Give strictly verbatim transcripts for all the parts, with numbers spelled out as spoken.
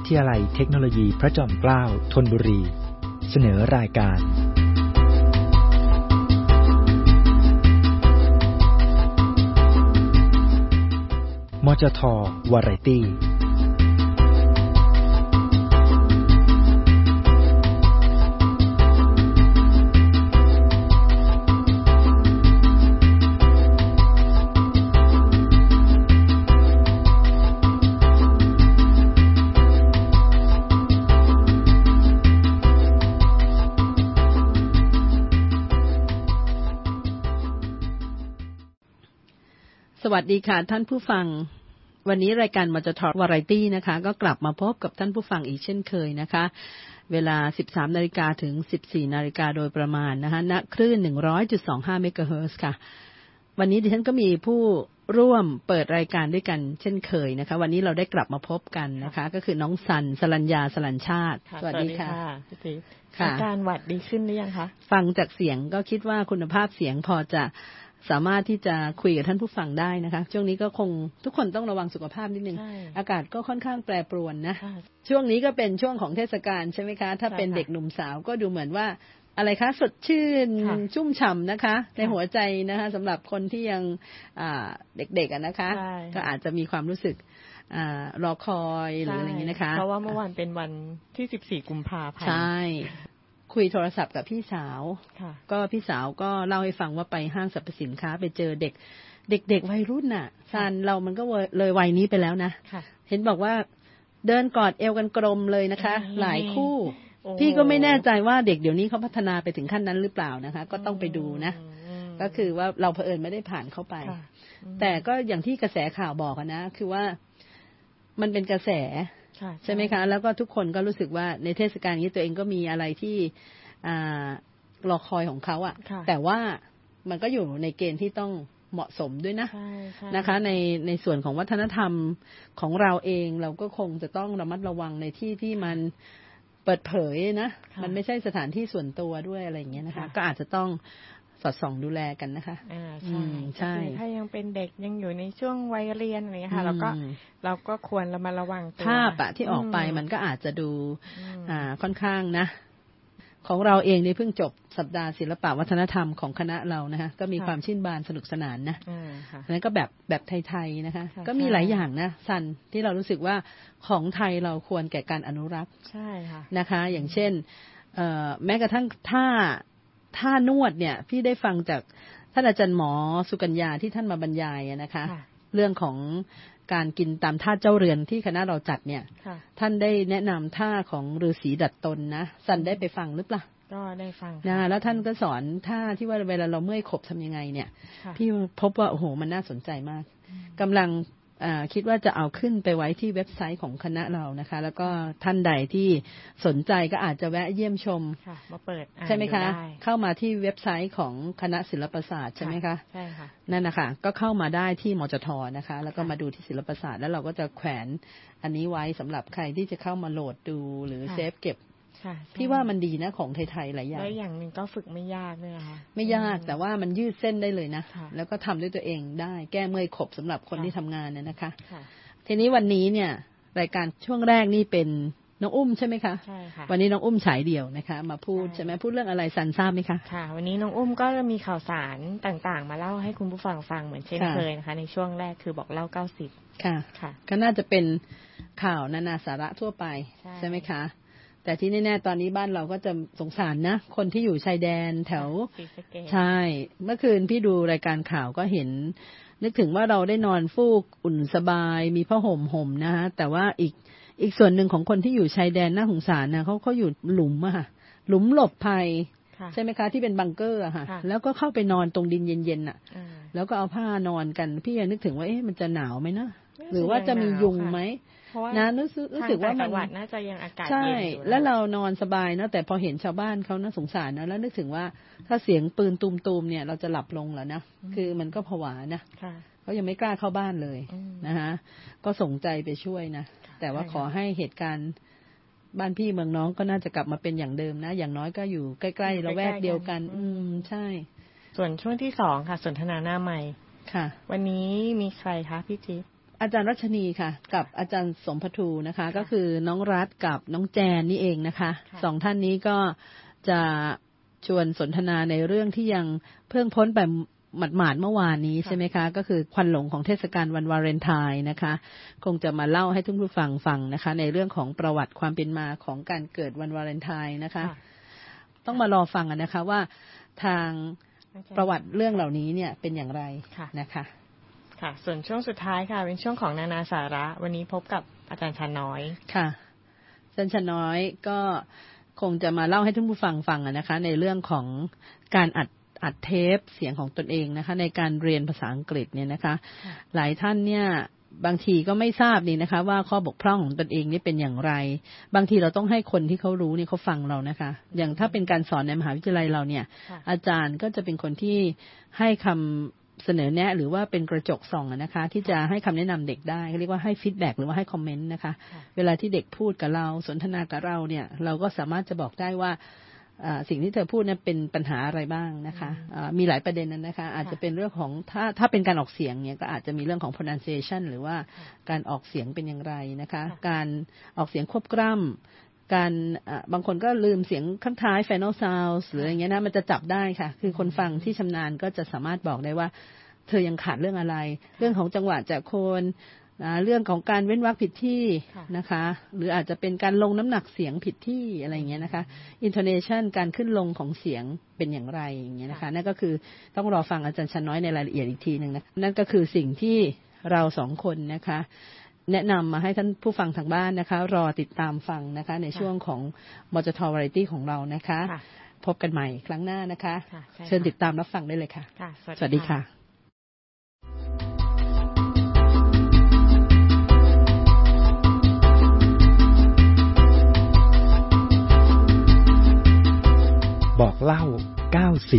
ทยาลัยเทคโนโลยีพระจอมเกล้าธนบุรีเสนอรายการมจท.วาไรตี้สวัสดีค่ะท่านผู้ฟังวันนี้รายการมจท.วาไรตี้นะคะก็กลับมาพบกับท่านผู้ฟังอีกเช่นเคยนะคะเวลา สิบสามนาฬิกา ถึง สิบสี่นาฬิกา โดยประมาณนะคะณคลื่น หนึ่งร้อยจุดสองห้า เมกะเฮิรตซ์ค่ะวันนี้ดิฉันก็มีผู้ร่วมเปิดรายการด้วยกันเช่นเคยนะคะวันนี้เราได้กลับมาพบกันนะคะก็คือน้องสันสรัญญาสลัญชาติสวัสดีค่ะพี่ติ๊กอาการหวัดดีขึ้นหรือยังคะฟังจากเสียงก็คิดว่าคุณภาพเสียงพอจะสามารถที่จะคุยกับท่านผู้ฟังได้นะคะช่วงนี้ก็คงทุกคนต้องระวังสุขภาพนิดนึงอากาศก็ค่อนข้างแปรปรวนนะช่วงนี้ก็เป็นช่วงของเทศกาลใช่ไหมคะถ้าเป็นเด็กหนุ่มสาวก็ดูเหมือนว่าอะไรคะสดชื่นชุ่มฉ่ำนะคะในหัวใจนะคะสำหรับคนที่ยังเด็กๆนะคะก็อาจจะมีความรู้สึกรอคอยหรืออะไรอย่างนี้นะคะเพราะว่าเมื่อวานเป็นวันที่สิบสี่กุมภาพันธ์ใช่คุยโทรศัพท์กับพี่สาวก็พี่สาวก็เล่าให้ฟังว่าไปห้างสรรพสินค้าไปเจอเด็กเด็กๆวัยรุ่นน่ะซันเรามันก็เลยวัยนี้ไปแล้วนะเห็นบอกว่าเดินกอดเอวกันกลมเลยนะคะหลายคู่พี่ก็ไม่แน่ใจว่าเด็กเดี๋ยวนี้เขาพัฒนาไปถึงขั้นนั้นหรือเปล่านะคะก็ต้องไปดูนะก็คือว่าเราเผอิญไม่ได้ผ่านเข้าไปแต่ก็อย่างที่กระแสข่าวบอกนะคือว่ามันเป็นกระแสใช่ไหมคะแล้วก็ทุกคนก็รู้สึกว่าในเทศกาลนี้ตัวเองก็มีอะไรที่รอคอยของเขาอ่ะแต่ว่ามันก็อยู่ในเกณฑ์ที่ต้องเหมาะสมด้วยนะนะคะในในส่วนของวัฒนธรรมของเราเองเราก็คงจะต้องระมัดระวังในที่ที่มันเปิดเผยนะมันไม่ใช่สถานที่ส่วนตัวด้วยอะไรอย่างเงี้ยนะคะก็อาจจะต้องสอดส่องดูแลกันนะคะอ่าใช่ใช่ถ้ายังเป็นเด็กยังอยู่ในช่วงวัยเรียนอะไรค่ะเราก็เราก็ควรระมัดระวังตัวภาพอะที่ออกไปมันก็อาจจะดูอ่าค่อนข้างนะของเราเองนี่เพิ่งจบสัปดาห์ศิลปะวัฒนธรรมของคณะเรานะคะก็มีความชื่นบานสนุกสนานนะนั้นก็แบบแบบไทยๆนะคะก็มีหลายอย่างนะซันที่เรารู้สึกว่าของไทยเราควรแก่การอนุรักษ์ใช่ค่ะนะคะอย่างเช่นแม้กระทั่งท่าท่านวดเนี่ยพี่ได้ฟังจากท่านอาจารย์หมอสุกัญญาที่ท่านมาบรรยายนะคะเรื่องของการกินตามท่าเจ้าเรือนที่คณะเราจัดเนี่ยท่านได้แนะนำท่าของฤาษีดัดตนนะสันได้ไปฟังหรือเปล่าก็ได้ฟังนะแล้วท่านก็สอนท่าที่ว่าเวลาเราเมื่อยขบทำยังไงเนี่ยพี่พบว่าโอ้โหมันน่าสนใจมากกำลังคิดว่าจะเอาขึ้นไปไว้ที่เว็บไซต์ของคณะเรานะคะแล้วก็ท่านใดที่สนใจก็อาจจะแวะเยี่ยมชมมาเปิดใช่ไหมคะเข้ามาที่เว็บไซต์ของคณะศิลปศาสตร์ใช่ไหมคะใช่ค่ะนั่นนะคะก็เข้ามาได้ที่มจท.นะคะแล้วก็มาดูที่ศิลปศาสตร์แล้วเราก็จะแขวนอันนี้ไว้สำหรับใครที่จะเข้ามาโหลดดูหรือเซฟเก็บพี่ว่ามันดีนะของไทยๆหลายอย่างแล้วอย่างนึงก็ฝึกไม่ยากด้วยนะคะไม่ยากแต่ว่ามันยืดเส้นได้เลยนะแล้วก็ทำด้วยตัวเองได้แก้เมื่อยขบสำหรับคนที่ทำงานเนี่ยนะคะทีนี้วันนี้เนี่ยรายการช่วงแรกนี่เป็นน้องอุ้มใช่ไหมคะใช่ค่ะวันนี้น้องอุ้มฉายเดี่ยวนะคะมาพูดใช่ไหมพูดเรื่องอะไรซันทราบไหมคะค่ะวันนี้น้องอุ้มก็มีข่าวสารต่างๆมาเล่าให้คุณผู้ฟังฟังเหมือนเช่นเคยนะคะในช่วงแรกคือบอกเล่าเก้าสิบค่ะค่ะก็น่าจะเป็นข่าวนานาสาระทั่วไปใช่ไหมคะแต่ที่แน่ๆตอนนี้บ้านเราก็จะสงสารนะคนที่อยู่ชายแดนแถวใช่เมื่อคืนพี่ดูรายการข่าวก็เห็นนึกถึงว่าเราได้นอนฟูกอุ่นสบายมีผ้าห่มห่มนะฮะแต่ว่าอีกอีกส่วนหนึ่งของคนที่อยู่ชายแดนน่าสงสารนะเขาเขาอยู่หลุมอะค่ะหลุมหลบภัยใช่ไหมคะที่เป็นบังเกอร์อะค่ะแล้วก็เข้าไปนอนตรงดินเย็นๆอะแล้วก็เอาผ้านอนกันพี่ยังนึกถึงว่าเอ๊ะมันจะหนาวไหมนะหรือว่าจะมียุงไหมนะรู้สึกรู้สึกว่ามันน่าจะยังอากาศเย็นอยู่แล้วเรานอนสบายนะแต่พอเห็นชาวบ้านเขาน่าสงสารนะแล้วนึกถึงว่าถ้าเสียงปืนตูมๆเนี่ยเราจะหลับลงแล้วนะคือมันก็ผวานะเขายังไม่กล้าเข้าบ้านเลยนะคะก็ส่งใจไปช่วยนะแต่ว่าขอให้เหตุการณ์บ้านพี่เมืองน้องก็น่าจะกลับมาเป็นอย่างเดิมนะอย่างน้อยก็อยู่ใกล้ๆละแวกเดียวกันอืมใช่ส่วนช่วงที่สองค่ะสนทนาหน้าใหม่ค่ะวันนี้มีใครคะพี่จิ๊บอาจารย์รัชนีค่ะกับอาจารย์สมภทูนะคะก็คือน้องรัฐกับน้องแจนนี่เองนะคะสองท่านนี้ก็จะชวนสนทนาในเรื่องที่ยังเพิ่งพ้นไปหมาดๆเมื่อวานนี้ใช่ไหมคะก็คือควันหลงของเทศกาลวันวาเลนไทน์นะคะคงจะมาเล่าให้ทุกผู้ฟังฟังนะคะในเรื่องของประวัติความเป็นมาของการเกิดวันวาเลนไทน์นะคะต้องมารอฟังกันนะคะว่าทางประวัติเรื่องเหล่านี้เนี่ยเป็นอย่างไรนะคะค่ะส่วนช่วงสุดท้ายค่ะเป็นช่วงของนานาสาระวันนี้พบกับอาจารย์ชาน้อยค่ะอาจารย์ชาน้อยก็คงจะมาเล่าให้ท่านผู้ฟังฟังนะคะในเรื่องของการอัดอัดเทปเสียงของตนเองนะคะในการเรียนภาษาอังกฤษเนี่ยนะคะหลายท่านเนี่ยบางทีก็ไม่ทราบนี่นะคะว่าข้อบกพร่องของตนเองนี่เป็นอย่างไรบางทีเราต้องให้คนที่เขารู้นี่เขาฟังเรานะคะอย่างถ้าเป็นการสอนในมหาวิทยาลัยเราเนี่ยอาจารย์ก็จะเป็นคนที่ให้คำเสนอแนะหรือว่าเป็นกระจกส่องนะคะที่จะให้คำแนะนำเด็กได้เรียกว่าให้ฟีดแบ็กหรือว่าให้คอมเมนต์นะคะเวลาที่เด็กพูดกับเราสนทนากับเราเนี่ยเราก็สามารถจะบอกได้ว่าสิ่งที่เธอพูดเนี่ยเป็นปัญหาอะไรบ้างนะคะมีหลายประเด็นนั้นนะคะอาจจะเป็นเรื่องของถ้าถ้าเป็นการออกเสียงเนี่ยก็อาจจะมีเรื่องของ pronunciation หรือว่าการออกเสียงเป็นอย่างไรนะคะการออกเสียงควบกล้ำการบางคนก็ลืมเสียงข้างท้าย final sound หรืออย่างเงี้ยนะมันจะจับได้ค่ะคือคนฟังที่ชำนาญก็จะสามารถบอกได้ว่าเธอยังขาดเรื่องอะไรเรื่องของจังหวะจากโคนเรื่องของการเว้นวรรคผิดที่นะคะหรืออาจจะเป็นการลงน้ำหนักเสียงผิดที่อะไรอย่างเงี้ยนะคะ intonation การขึ้นลงของเสียงเป็นอย่างไรอย่างเงี้ยนะคะนั่นก็คือต้องรอฟังอาจารย์ชั้นน้อยในรายละเอียดอีกทีนึงนะนั่นก็คือสิ่งที่เราสองคนนะคะแนะนำมาให้ท่านผู้ฟังทางบ้านนะคะรอติดตามฟังนะคะในช่วงของมจท Variety ของเรานะคะพบกันใหม่ครั้งหน้านะคะเชิญติดตามรับฟังได้เลยค่ะสวัสดีค่ะบอกเล่าเก้าสิบ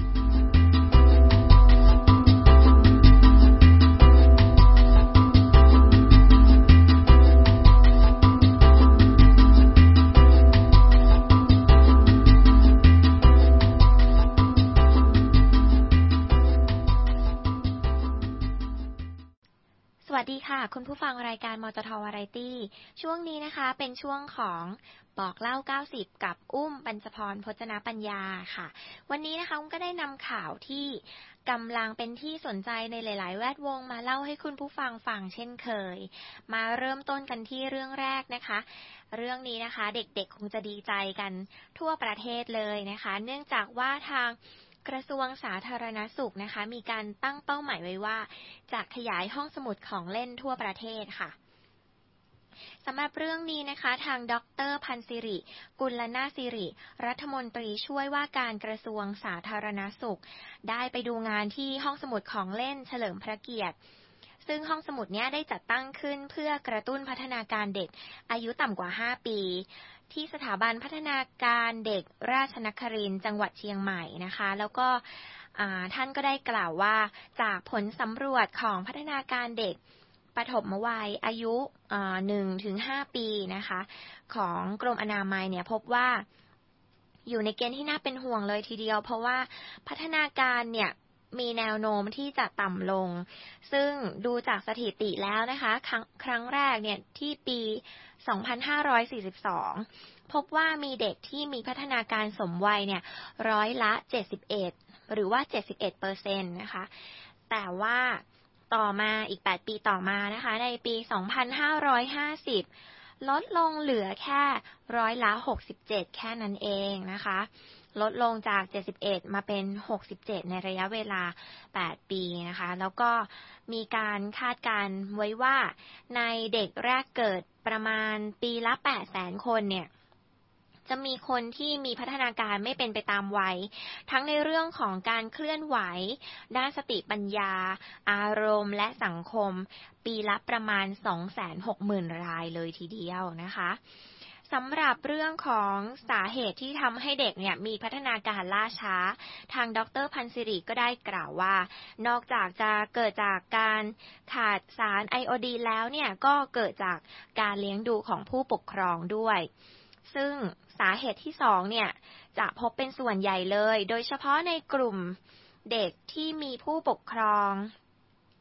สวัสดีค่ะคุณผู้ฟังรายการมจท Variety ช่วงนี้นะคะเป็นช่วงของบอกเล่าเก้าสิบกับอุ้มปัญจพรพจนปัญญาค่ะวันนี้นะคะอุ้มก็ได้นำข่าวที่กำลังเป็นที่สนใจในหลายๆแวดวงมาเล่าให้คุณผู้ฟังฟังเช่นเคยมาเริ่มต้นกันที่เรื่องแรกนะคะเรื่องนี้นะคะเด็กๆคงจะดีใจกันทั่วประเทศเลยนะคะเนื่องจากว่าทางกระทรวงสาธารณสุขนะคะมีการตั้งเป้าหมายไว้ว่าจะขยายห้องสมุดของเล่นทั่วประเทศค่ะสำหรับเรื่องนี้นะคะทางดร.พันศิริกุลนาสิริรัฐมนตรีช่วยว่าการกระทรวงสาธารณสุขได้ไปดูงานที่ห้องสมุดของเล่นเฉลิมพระเกียรติซึ่งห้องสมุดนี้ได้จัดตั้งขึ้นเพื่อกระตุ้นพัฒนาการเด็กอายุต่ำกว่าห้าปีที่สถาบันพัฒนาการเด็กราชนครินทร์จังหวัดเชียงใหม่นะคะแล้วก็ท่านก็ได้กล่าวว่าจากผลสำรวจของพัฒนาการเด็กปฐมวัยอายุหนึ่งถึงห้าปีนะคะของกรมอนามัยเนี่ยพบว่าอยู่ในเกณฑ์ที่น่าเป็นห่วงเลยทีเดียวเพราะว่าพัฒนาการเนี่ยมีแนวโน้มที่จะต่ำลงซึ่งดูจากสถิติแล้วนะคะครั้งครั้งแรกเนี่ยที่ปีสองพันห้าร้อยสี่สิบสองพบว่ามีเด็กที่มีพัฒนาการสมวัยเนี่ยร้อยละเจ็ดสิบเอ็ดหรือว่า เจ็ดสิบเอ็ดเปอร์เซ็นต์ นะคะแต่ว่าต่อมาอีกแปดปีต่อมานะคะในปีสองพันห้าร้อยห้าสิบลดลงเหลือแค่ร้อยละหกสิบเจ็ดแค่นั้นเองนะคะลดลงจากเจ็ดสิบเอ็ดมาเป็นหกสิบเจ็ดในระยะเวลาแปดปีนะคะแล้วก็มีการคาดการณ์ไว้ว่าในเด็กแรกเกิดประมาณปีละ แปดแสน คนเนี่ยจะมีคนที่มีพัฒนาการไม่เป็นไปตามวัยทั้งในเรื่องของการเคลื่อนไหวด้านสติปัญญาอารมณ์และสังคมปีละประมาณ สองแสนหกหมื่น รายเลยทีเดียวนะคะสำหรับเรื่องของสาเหตุที่ทำให้เด็กเนี่ยมีพัฒนาการล่าช้าทางดร.พันศิริก็ได้กล่าวว่านอกจากจะเกิดจากการขาดสารไอโอดีนแล้วเนี่ยก็เกิดจากการเลี้ยงดูของผู้ปกครองด้วยซึ่งสาเหตุที่สองเนี่ยจะพบเป็นส่วนใหญ่เลยโดยเฉพาะในกลุ่มเด็กที่มีผู้ปกครอง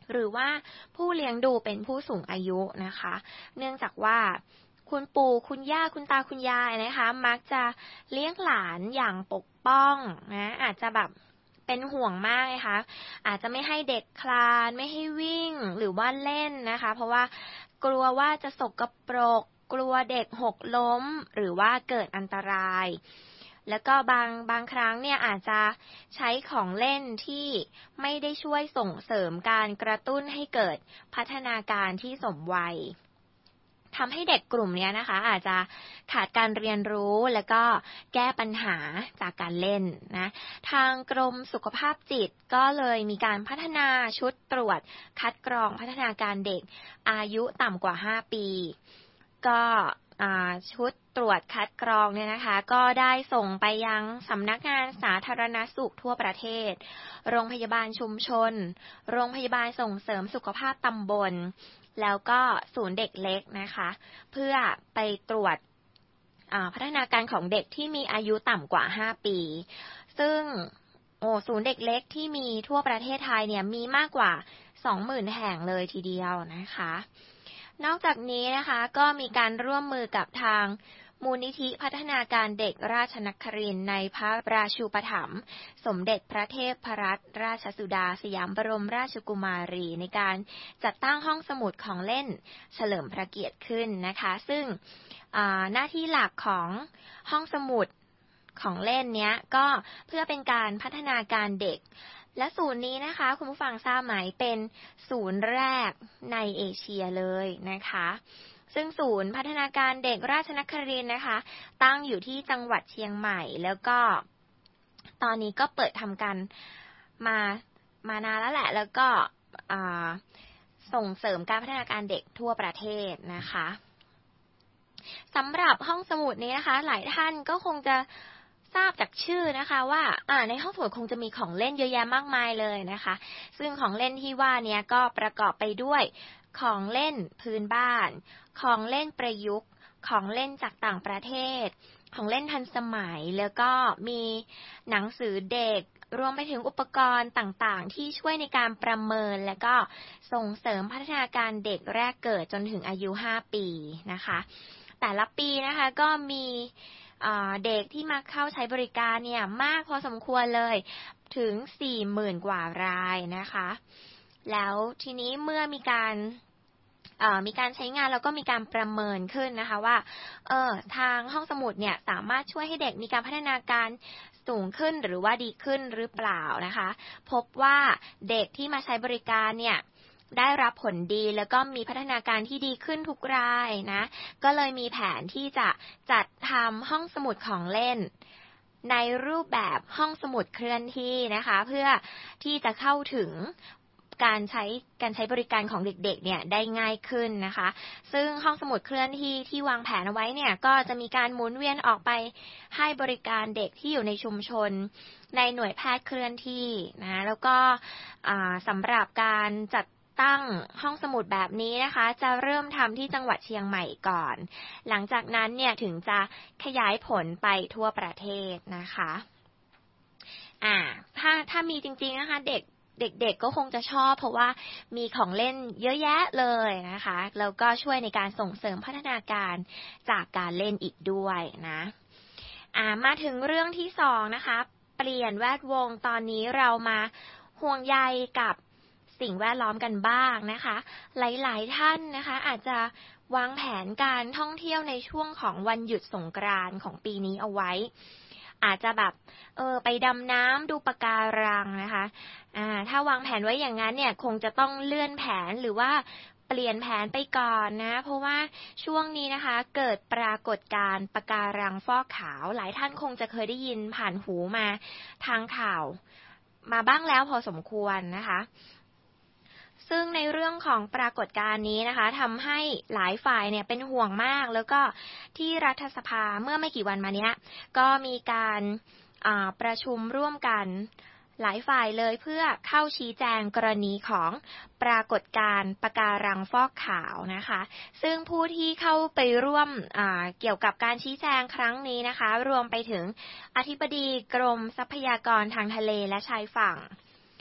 หรือว่าผู้เลี้ยงดูเป็นผู้สูงอายุนะคะเนื่องจากว่าคุณปู่คุณย่าคุณตาคุณยายนะคะมักจะเลี้ยงหลานอย่างปกป้องนะอาจจะแบบเป็นห่วงมากนะคะอาจจะไม่ให้เด็กคลานไม่ให้วิ่งหรือว่าเล่นนะคะเพราะว่ากลัวว่าจะสกปรกกลัวเด็กหกล้มหรือว่าเกิดอันตรายแล้วก็บางบางครั้งเนี่ยอาจจะใช้ของเล่นที่ไม่ได้ช่วยส่งเสริมการกระตุ้นให้เกิดพัฒนาการที่สมวัยทำให้เด็กกลุ่มนี้นะคะอาจจะขาดการเรียนรู้แล้วก็แก้ปัญหาจากการเล่นนะทางกรมสุขภาพจิตก็เลยมีการพัฒนาชุดตรวจคัดกรองพัฒนาการเด็กอายุต่ำกว่าห้าปีก็ชุดตรวจคัดกรองเนี่ยนะคะก็ได้ส่งไปยังสำนักงานสาธารณสุขทั่วประเทศโรงพยาบาลชุมชนโรงพยาบาลส่งเสริมสุขภาพตำบลแล้วก็ศูนย์เด็กเล็กนะคะเพื่อไปตรวจพัฒนาการของเด็กที่มีอายุต่ำกว่าห้าปีซึ่งโอ้ศูนย์เด็กเล็กที่มีทั่วประเทศไทยเนี่ยมีมากกว่า สองหมื่น แห่งเลยทีเดียวนะคะนอกจากนี้นะคะก็มีการร่วมมือกับทางมูลนิธิพัฒนาการเด็กราชนครินทร์ในพระราชูปถัมภ์สมเด็จพระเทพรัตนราชสุดาสยามบรมราชกุมารีในการจัดตั้งห้องสมุดของเล่นเฉลิมพระเกียรติขึ้นนะคะซึ่งหน้าที่หลักของห้องสมุดของเล่นเนี้ยก็เพื่อเป็นการพัฒนาการเด็กและศูนย์นี้นะคะคุณผู้ฟังทราบไหมเป็นศูนย์แรกในเอเชียเลยนะคะซึ่งศูนย์พัฒนาการเด็กราชนครินทร์นะคะตั้งอยู่ที่จังหวัดเชียงใหม่แล้วก็ตอนนี้ก็เปิดทำการมามานานแล้วแหละแล้วก็ส่งเสริมการพัฒนาการเด็กทั่วประเทศนะคะสำหรับห้องสมุดนี้นะคะหลายท่านก็คงจะทราบจากชื่อนะคะว่าในห้องสมุดคงจะมีของเล่นเยอะแยะมากมายเลยนะคะซึ่งของเล่นที่ว่านี้ก็ประกอบไปด้วยของเล่นพื้นบ้านของเล่นประยุกต์ของเล่นจากต่างประเทศของเล่นทันสมัยแล้วก็มีหนังสือเด็กรวมไปถึงอุปกรณ์ต่างๆที่ช่วยในการประเมินและก็ส่งเสริมพัฒนาการเด็กแรกเกิดจนถึงอายุห้าปีนะคะแต่ละปีนะคะก็มีเด็กที่มาเข้าใช้บริการเนี่ยมากพอสมควรเลยถึง สี่หมื่น กว่ารายนะคะแล้วทีนี้เมื่อมีการมีการใช้งานแล้วก็มีการประเมินขึ้นนะคะว่าเออทางห้องสมุดเนี่ยสามารถช่วยให้เด็กมีการพัฒนาการสูงขึ้นหรือว่าดีขึ้นหรือเปล่านะคะพบว่าเด็กที่มาใช้บริการเนี่ยได้รับผลดีแล้วก็มีพัฒนาการที่ดีขึ้นทุกรายนะก็เลยมีแผนที่จะจัดทำห้องสมุดของเล่นในรูปแบบห้องสมุดเคลื่อนที่นะคะเพื่อที่จะเข้าถึงการใช้การใช้บริการของเด็กๆเนี่ยได้ง่ายขึ้นนะคะซึ่งห้องสมุดเคลื่อนที่ที่วางแผนเอาไว้เนี่ยก็จะมีการหมุนเวียนออกไปให้บริการเด็กที่อยู่ในชุมชนในหน่วยแพทย์เคลื่อนที่นะแล้วก็สำหรับการจัดตั้งห้องสมุดแบบนี้นะคะจะเริ่มทำที่จังหวัดเชียงใหม่ก่อนหลังจากนั้นเนี่ยถึงจะขยายผลไปทั่วประเทศนะคะอ่าถ้าถ้ามีจริงๆนะคะเด็กเด็กๆก็คงจะชอบเพราะว่ามีของเล่นเยอะแยะเลยนะคะแล้วก็ช่วยในการส่งเสริมพัฒนาการจากการเล่นอีกด้วยนะอ่ามาถึงเรื่องที่สองนะคะเปลี่ยนแวดวงตอนนี้เรามาห่วงใยกับสิ่งแวดล้อมกันบ้างนะคะหลายๆท่านนะคะอาจจะวางแผนการท่องเที่ยวในช่วงของวันหยุดสงกรานต์ของปีนี้เอาไว้อาจจะแบบเออไปดำน้ำดูปะการังนะคะอ่าถ้าวางแผนไว้อย่างนั้นเนี่ยคงจะต้องเลื่อนแผนหรือว่าเปลี่ยนแผนไปก่อนนะเพราะว่าช่วงนี้นะคะเกิดปรากฏการณ์ปะการังฟอกขาวหลายท่านคงจะเคยได้ยินผ่านหูมาทางข่าวมาบ้างแล้วพอสมควรนะคะซึ่งในเรื่องของปรากฏการณ์นี้นะคะทำให้หลายฝ่ายเนี่ยเป็นห่วงมากแล้วก็ที่รัฐสภาเมื่อไม่กี่วันมาเนี้ยก็มีการประชุมร่วมกันหลายฝ่ายเลยเพื่อเข้าชี้แจงกรณีของปรากฏการณ์ปะการังฟอกขาวนะคะซึ่งผู้ที่เข้าไปร่วมเกี่ยวกับการชี้แจงครั้งนี้นะคะรวมไปถึงอธิบดีกรมทรัพยากรทางทะเลและชายฝั่ง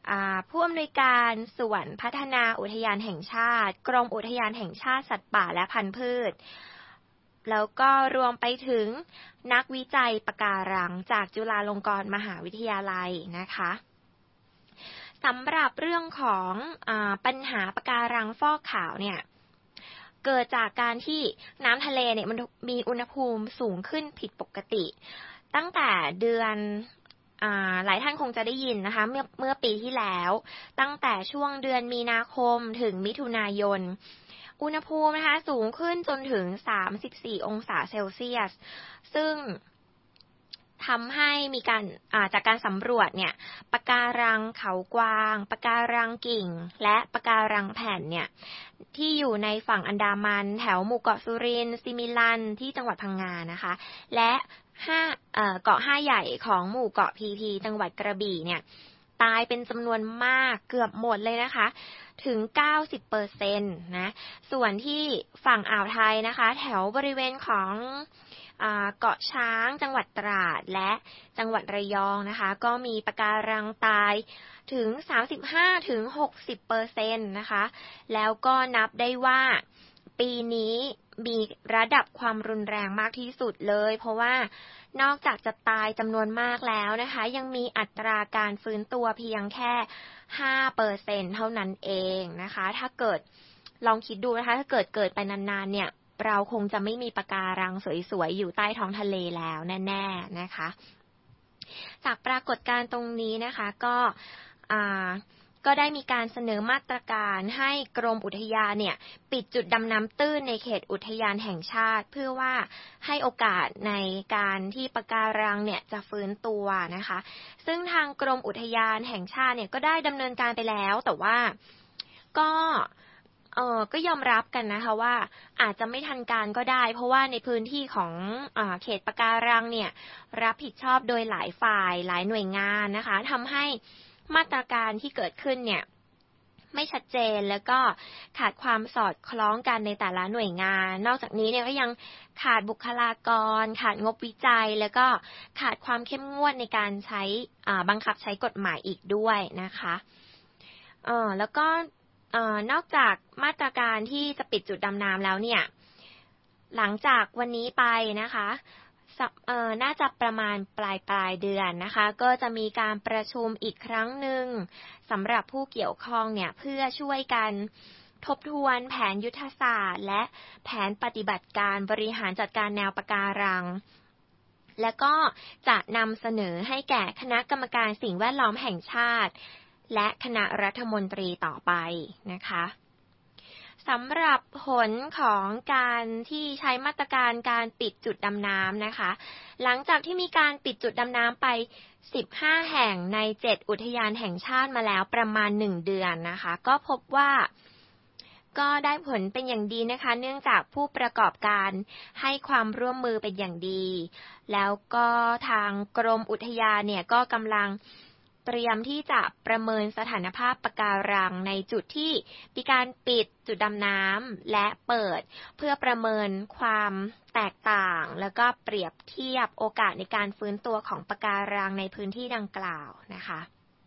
ผู้อำนวยการส่วนพัฒนาอุทยานแห่งชาติกรมอุทยานแห่งชาติสัตว์ป่าและพันธุ์พืชแล้วก็รวมไปถึงนักวิจัยปะการังจากจุฬาลงกรณ์มหาวิทยาลัยนะคะสำหรับเรื่องของอ่าปัญหาปะการังฟอกขาวเนี่ยเกิดจากการที่น้ำทะเลเนี่ยมันมีอุณหภูมิสูงขึ้นผิดปกติตั้งแต่เดือนอ่าหลายท่านคงจะได้ยินนะคะเมื่อเมื่อปีที่แล้วตั้งแต่ช่วงเดือนมีนาคมถึงมิถุนายนอุณหภูมินะคะสูงขึ้นจนถึงสามสิบสี่องศาเซลเซียสซึ่งทำให้มีการจากการสำรวจเนี่ยปะการังเขากวางปะการังกิ่งและปะการังแผ่นเนี่ยที่อยู่ในฝั่งอันดามันแถวหมู่เกาะสุรินทร์ซิมิลันที่จังหวัดพังงานะคะและห้าเอ่อเกาะห้าใหญ่ของหมู่เกาะพีพีจังหวัดกระบี่เนี่ยตายเป็นจำนวนมากเกือบหมดเลยนะคะถึง เก้าสิบเปอร์เซ็นต์ นะส่วนที่ฝั่งอ่าวไทยนะคะแถวบริเวณของเกาะช้างจังหวัดตราดและจังหวัดระยองนะคะก็มีปะการังตายถึง สามสิบห้าถึงหกสิบเปอร์เซ็นต์ นะคะแล้วก็นับได้ว่าปีนี้มีระดับความรุนแรงมากที่สุดเลยเพราะว่านอกจากจะตายจำนวนมากแล้วนะคะยังมีอัตราการฟื้นตัวเพียงแค่ ห้าเปอร์เซ็นต์ เท่านั้นเองนะคะถ้าเกิดลองคิดดูนะคะถ้าเกิดเกิดไปนานๆเนี่ยเราคงจะไม่มีปะการังสวยๆอยู่ใต้ท้องทะเลแล้วแน่ๆนะคะจากปรากฏการณ์ตรงนี้นะคะก็อ่าก็ได้มีการเสนอมาตรการให้กรมอุทยานเนี่ยปิดจุดดำน้ำตื้นในเขตอุทยานแห่งชาติเพื่อว่าให้โอกาสในการที่ปะการังเนี่ยจะฟื้นตัวนะคะซึ่งทางกรมอุทยานแห่งชาติเนี่ยก็ได้ดำเนินการไปแล้วแต่ว่าก็เออก็ยอมรับกันนะคะว่าอาจจะไม่ทันการก็ได้เพราะว่าในพื้นที่ของอ่าเขตปะการังเนี่ยรับผิดชอบโดยหลายฝ่ายหลายหน่วยงานนะคะทำให้มาตรการที่เกิดขึ้นเนี่ยไม่ชัดเจนแล้วก็ขาดความสอดคล้องกันในแต่ละหน่วยงานนอกจากนี้เนี่ยก็ยังขาดบุคลากรขาดงบวิจัยแล้วก็ขาดความเข้มงวดในการใช้อ่าบังคับใช้กฎหมายอีกด้วยนะคะเอ่อแล้วก็เอ่อนอกจากมาตรการที่จะปิดจุดดำน้ำแล้วเนี่ยหลังจากวันนี้ไปนะคะเอ่อน่าจะประมาณปลายปลายเดือนนะคะก็จะมีการประชุมอีกครั้งหนึ่งสำหรับผู้เกี่ยวข้องเนี่ยเพื่อช่วยกันทบทวนแผนยุทธศาสตร์และแผนปฏิบัติการบริหารจัดการแนวปะการังและก็จะนำเสนอให้แก่คณะกรรมการสิ่งแวดล้อมแห่งชาติและคณะรัฐมนตรีต่อไปนะคะสำหรับผลของการที่ใช้มาตรการการปิดจุดดำน้ำนะคะหลังจากที่มีการปิดจุดดำน้ำไปสิบห้าแห่งในเจ็ดอุทยานแห่งชาติมาแล้วประมาณหนึ่งเดือนนะคะก็พบว่าก็ได้ผลเป็นอย่างดีนะคะเนื่องจากผู้ประกอบการให้ความร่วมมือเป็นอย่างดีแล้วก็ทางกรมอุทยานเนี่ยก็กำลังเตรียมที่จะประเมินสถานภาพปะการังในจุดที่มีการปิดจุดดำน้ำและเปิดเพื่อประเมินความแตกต่างแล้วก็เปรียบเทียบโอกาสในการฟื้นตัวของปะการังในพื้นที่ดังกล่าวนะคะ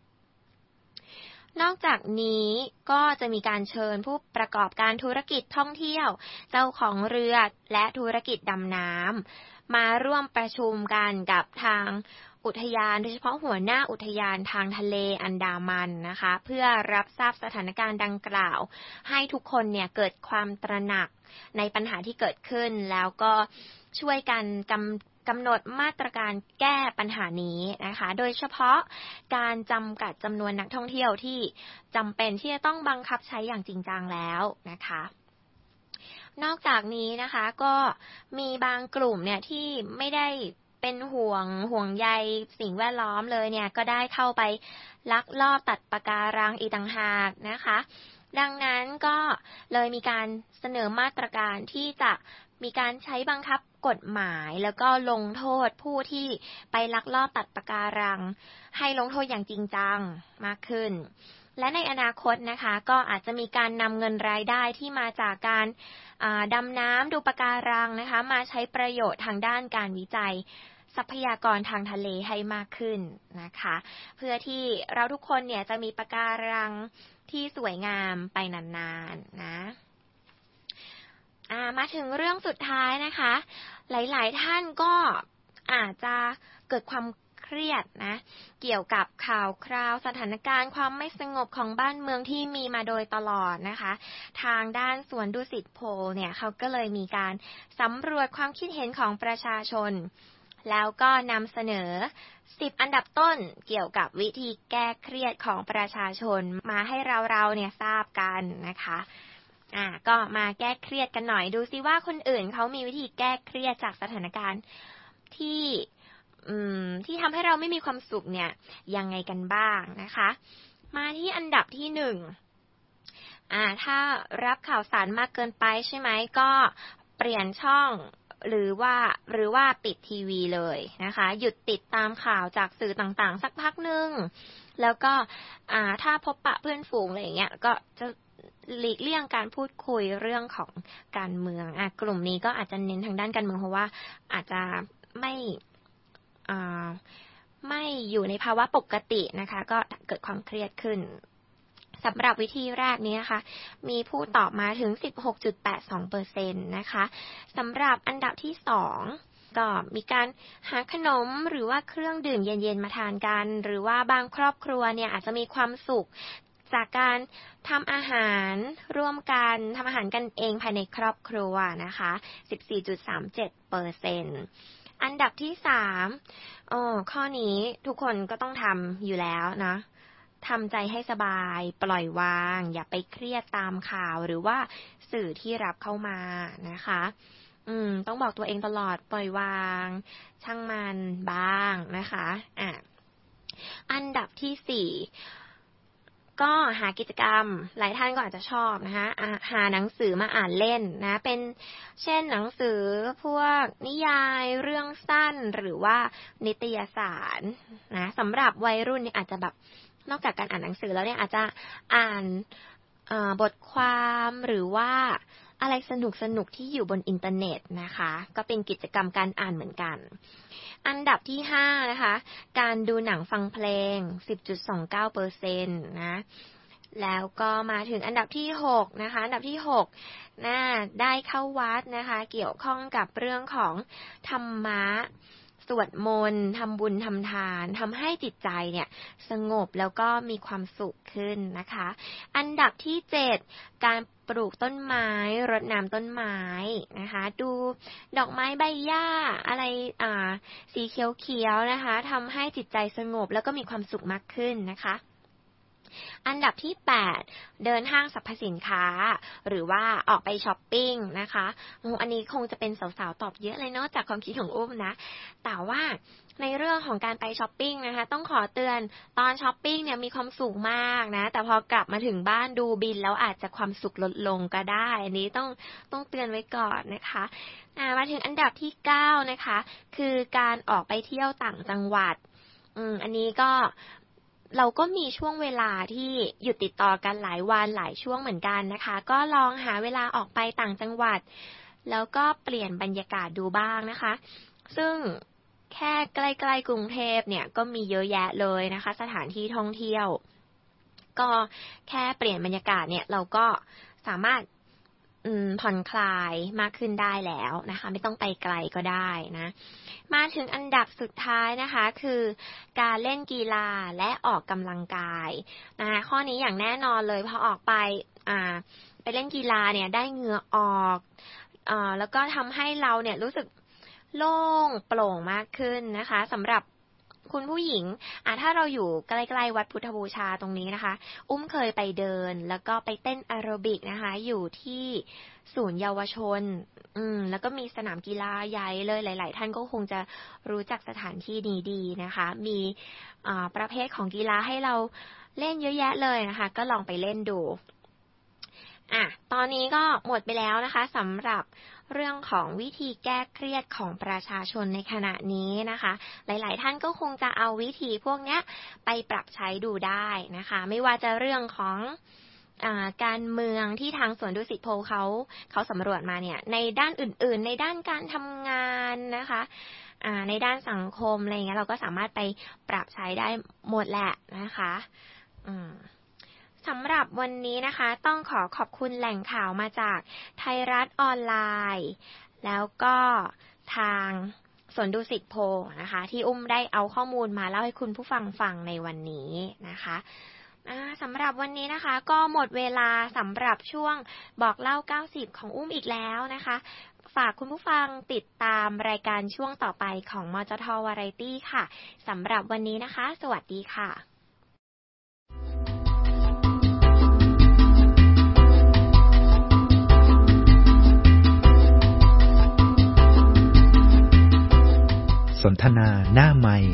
นอกจากนี้ก็จะมีการเชิญผู้ประกอบการธุรกิจท่องเที่ยวเจ้าของเรือและธุรกิจดำน้ำมาร่วมประชุมกันกับทางอุทยานโดยเฉพาะหัวหน้าอุทยานทางทะเลอันดามันนะคะเพื่อรับทราบสถานการณ์ดังกล่าวให้ทุกคนเนี่ยเกิดความตระหนักในปัญหาที่เกิดขึ้นแล้วก็ช่วยกันกำกำหนดมาตรการแก้ปัญหานี้นะคะโดยเฉพาะการจำกัดจำนวนนักท่องเที่ยวที่จำเป็นที่จะต้องบังคับใช้อย่างจริงจังแล้วนะคะนอกจากนี้นะคะก็มีบางกลุ่มเนี่ยที่ไม่ได้เป็นห่วงห่วงใยสิ่งแวดล้อมเลยเนี่ยก็ได้เข้าไปลักลอบตัดปะการังอีกต่างหากนะคะดังนั้นก็เลยมีการเสนอมาตรการที่จะมีการใช้บังคับกฎหมายแล้วก็ลงโทษผู้ที่ไปลักลอบตัดปะการังให้ลงโทษอย่างจริงจังมากขึ้นและในอนาคตนะคะก็อาจจะมีการนำเงินรายได้ที่มาจากการดำน้ำดูปะการังนะคะมาใช้ประโยชน์ทางด้านการวิจัยทรัพยากรทางทะเลให้มากขึ้นนะคะเพื่อที่เราทุกคนเนี่ยจะมีปะการังที่สวยงามไปนานๆนะอ่ามาถึงเรื่องสุดท้ายนะคะหลายๆท่านก็อาจจะเกิดความเครียดนะเกี่ยวกับข่าวคราวสถานการณ์ความไม่สงบของบ้านเมืองที่มีมาโดยตลอดนะคะทางด้านสวนดุสิตโพลเนี่ยเขาก็เลยมีการสำรวจความคิดเห็นของประชาชนแล้วก็นำเสนอสิบอันดับต้นเกี่ยวกับวิธีแก้เครียดของประชาชนมาให้เราๆเนี่ยทราบกันนะคะอ่าก็มาแก้เครียดกันหน่อยดูซิว่าคนอื่นเขามีวิธีแก้เครียดจากสถานการณ์ที่อืมที่ทำให้เราไม่มีความสุขเนี่ยยังไงกันบ้างนะคะมาที่อันดับที่หนึ่งอ่าถ้ารับข่าวสารมากเกินไปใช่ไหมก็เปลี่ยนช่องหรือว่าหรือว่าปิดทีวีเลยนะคะหยุดติดตามข่าวจากสื่อต่างๆสักพักนึงแล้วก็อ่าถ้าพบปะเพื่อนฝูงอะไรอย่างเงี้ยก็จะหลีกเลี่ยงการพูดคุยเรื่องของการเมืองอ่ะกลุ่มนี้ก็อาจจะเน้นทางด้านการเมืองเพราะว่าอาจจะไม่อ่าไม่อยู่ในภาวะปกตินะคะก็เกิดความเครียดขึ้นสำหรับวิธีแรกนี้นะคะมีผู้ตอบมาถึง สิบหกจุดแปดสองเปอร์เซ็นต์ นะคะสำหรับอันดับที่สองก็มีการหาขนมหรือว่าเครื่องดื่มเย็นๆมาทานกันหรือว่าบางครอบครัวเนี่ยอาจจะมีความสุขจากการทำอาหารร่วมกันทำอาหารกันเองภายในครอบครัวนะคะ สิบสี่จุดสามเจ็ดเปอร์เซ็นต์ อันดับที่สามอ๋อข้อนี้ทุกคนก็ต้องทำอยู่แล้วนะทำใจให้สบายปล่อยวางอย่าไปเครียดตามข่าวหรือว่าสื่อที่รับเข้ามานะคะอืมต้องบอกตัวเองตลอดปล่อยวางช่างมันบ้างนะคะอ่ะอันดับที่สี่ก็หากิจกรรมหลายท่านก็อาจจะชอบนะคะหาหนังสือมาอ่านเล่นนะเป็นเช่นหนังสือพวกนิยายเรื่องสั้นหรือว่านิตยสารนะสำหรับวัยรุ่นเนี่ยอาจจะแบบนอกจากการอ่านหนังสือแล้วเนี่ยอาจจะอ่านบทความหรือว่าอะไรสนุกๆที่อยู่บนอินเทอร์เน็ตนะคะก็เป็นกิจกรรมการอ่านเหมือนกันอันดับที่ห้านะคะการดูหนังฟังเพลง สิบจุดสองเก้าเปอร์เซ็นต์ นะแล้วก็มาถึงอันดับที่หกนะคะอันดับที่หกน่าได้เข้าวัดนะคะเกี่ยวข้องกับเรื่องของธรรมะสวดมนต์ทำบุญทำทานทำให้จิตใจเนี่ยสงบแล้วก็มีความสุขขึ้นนะคะอันดับที่เจ็ดการปลูกต้นไม้รดน้ำต้นไม้นะคะดูดอกไม้ใบหญ้าอะไรอ่าสีเขียวๆนะคะทำให้จิตใจสงบแล้วก็มีความสุขมากขึ้นนะคะอันดับที่แปดเดินห้างสรรพสินค้าหรือว่าออกไปช้อปปิ้งนะคะอันนี้คงจะเป็นสาวๆตอบเยอะเลยเนาะจากความคิดของอุ้มนะแต่ว่าในเรื่องของการไปช้อปปิ้งนะคะต้องขอเตือนตอนช้อปปิ้งเนี่ยมีความสุขมากนะแต่พอกลับมาถึงบ้านดูบิลแล้วอาจจะความสุขลดลงก็ได้อันนี้ต้องต้องเตือนไว้ก่อนนะคะมาถึงอันดับที่เก้านะคะคือการออกไปเที่ยวต่างจังหวัดอืมอันนี้ก็เราก็มีช่วงเวลาที่หยุดติดต่อกันหลายวันหลายช่วงเหมือนกันนะคะก็ลองหาเวลาออกไปต่างจังหวัดแล้วก็เปลี่ยนบรรยากาศดูบ้างนะคะซึ่งแค่ใกล้ๆกรุงเทพเนี่ยก็มีเยอะแยะเลยนะคะสถานที่ท่องเที่ยวก็แค่เปลี่ยนบรรยากาศเนี่ยเราก็สามารถอืมผ่อนคลายมากขึ้นได้แล้วนะคะไม่ต้องไปไกลก็ได้นะมาถึงอันดับสุดท้ายนะคะคือการเล่นกีฬาและออกกำลังกายนะคะข้อนี้อย่างแน่นอนเลยพอออกไปอ่าไปเล่นกีฬาเนี่ยได้เหงื่อออกอ่าแล้วก็ทำให้เราเนี่ยรู้สึกโล่งโปร่งมากขึ้นนะคะสำหรับคุณผู้หญิงอ่ะถ้าเราอยู่ใกล้ๆวัดพุทธบูชาตรงนี้นะคะอุ้มเคยไปเดินแล้วก็ไปเต้นแอโรบิกนะคะอยู่ที่ศูนย์เยาวชนอืมแล้วก็มีสนามกีฬาใหญ่เลยหลายๆท่านก็คงจะรู้จักสถานที่นี้ดีนะคะมีอ่าประเภทของกีฬาให้เราเล่นเยอะแยะเลยนะคะก็ลองไปเล่นดูอ่ะตอนนี้ก็หมดไปแล้วนะคะสำหรับเรื่องของวิธีแก้เครียดของประชาชนในขณะนี้นะคะหลายๆท่านก็คงจะเอาวิธีพวกนี้ไปปรับใช้ดูได้นะคะไม่ว่าจะเรื่องของอ่าการเมืองที่ทางสวนดุสิตโพลเขาเขาสำรวจมาเนี่ยในด้านอื่นๆในด้านการทำงานนะคะในด้านสังคมอะไรอย่างเงี้ยเราก็สามารถไปปรับใช้ได้หมดแหละนะคะสำหรับวันนี้นะคะต้องขอขอบคุณแหล่งข่าวมาจากไทยรัฐออนไลน์แล้วก็ทางสวนดุสิตโพลนะคะที่อุ้มได้เอาข้อมูลมาเล่าให้คุณผู้ฟังฟังในวันนี้นะคะสำหรับวันนี้นะคะก็หมดเวลาสำหรับช่วงบอกเล่าเก้าสิบของอุ้มอีกแล้วนะคะฝากคุณผู้ฟังติดตามรายการช่วงต่อไปของมจท.วาไรตี้ค่ะสำหรับวันนี้นะคะสวัสดีค่ะสนทนาหน้าไมค์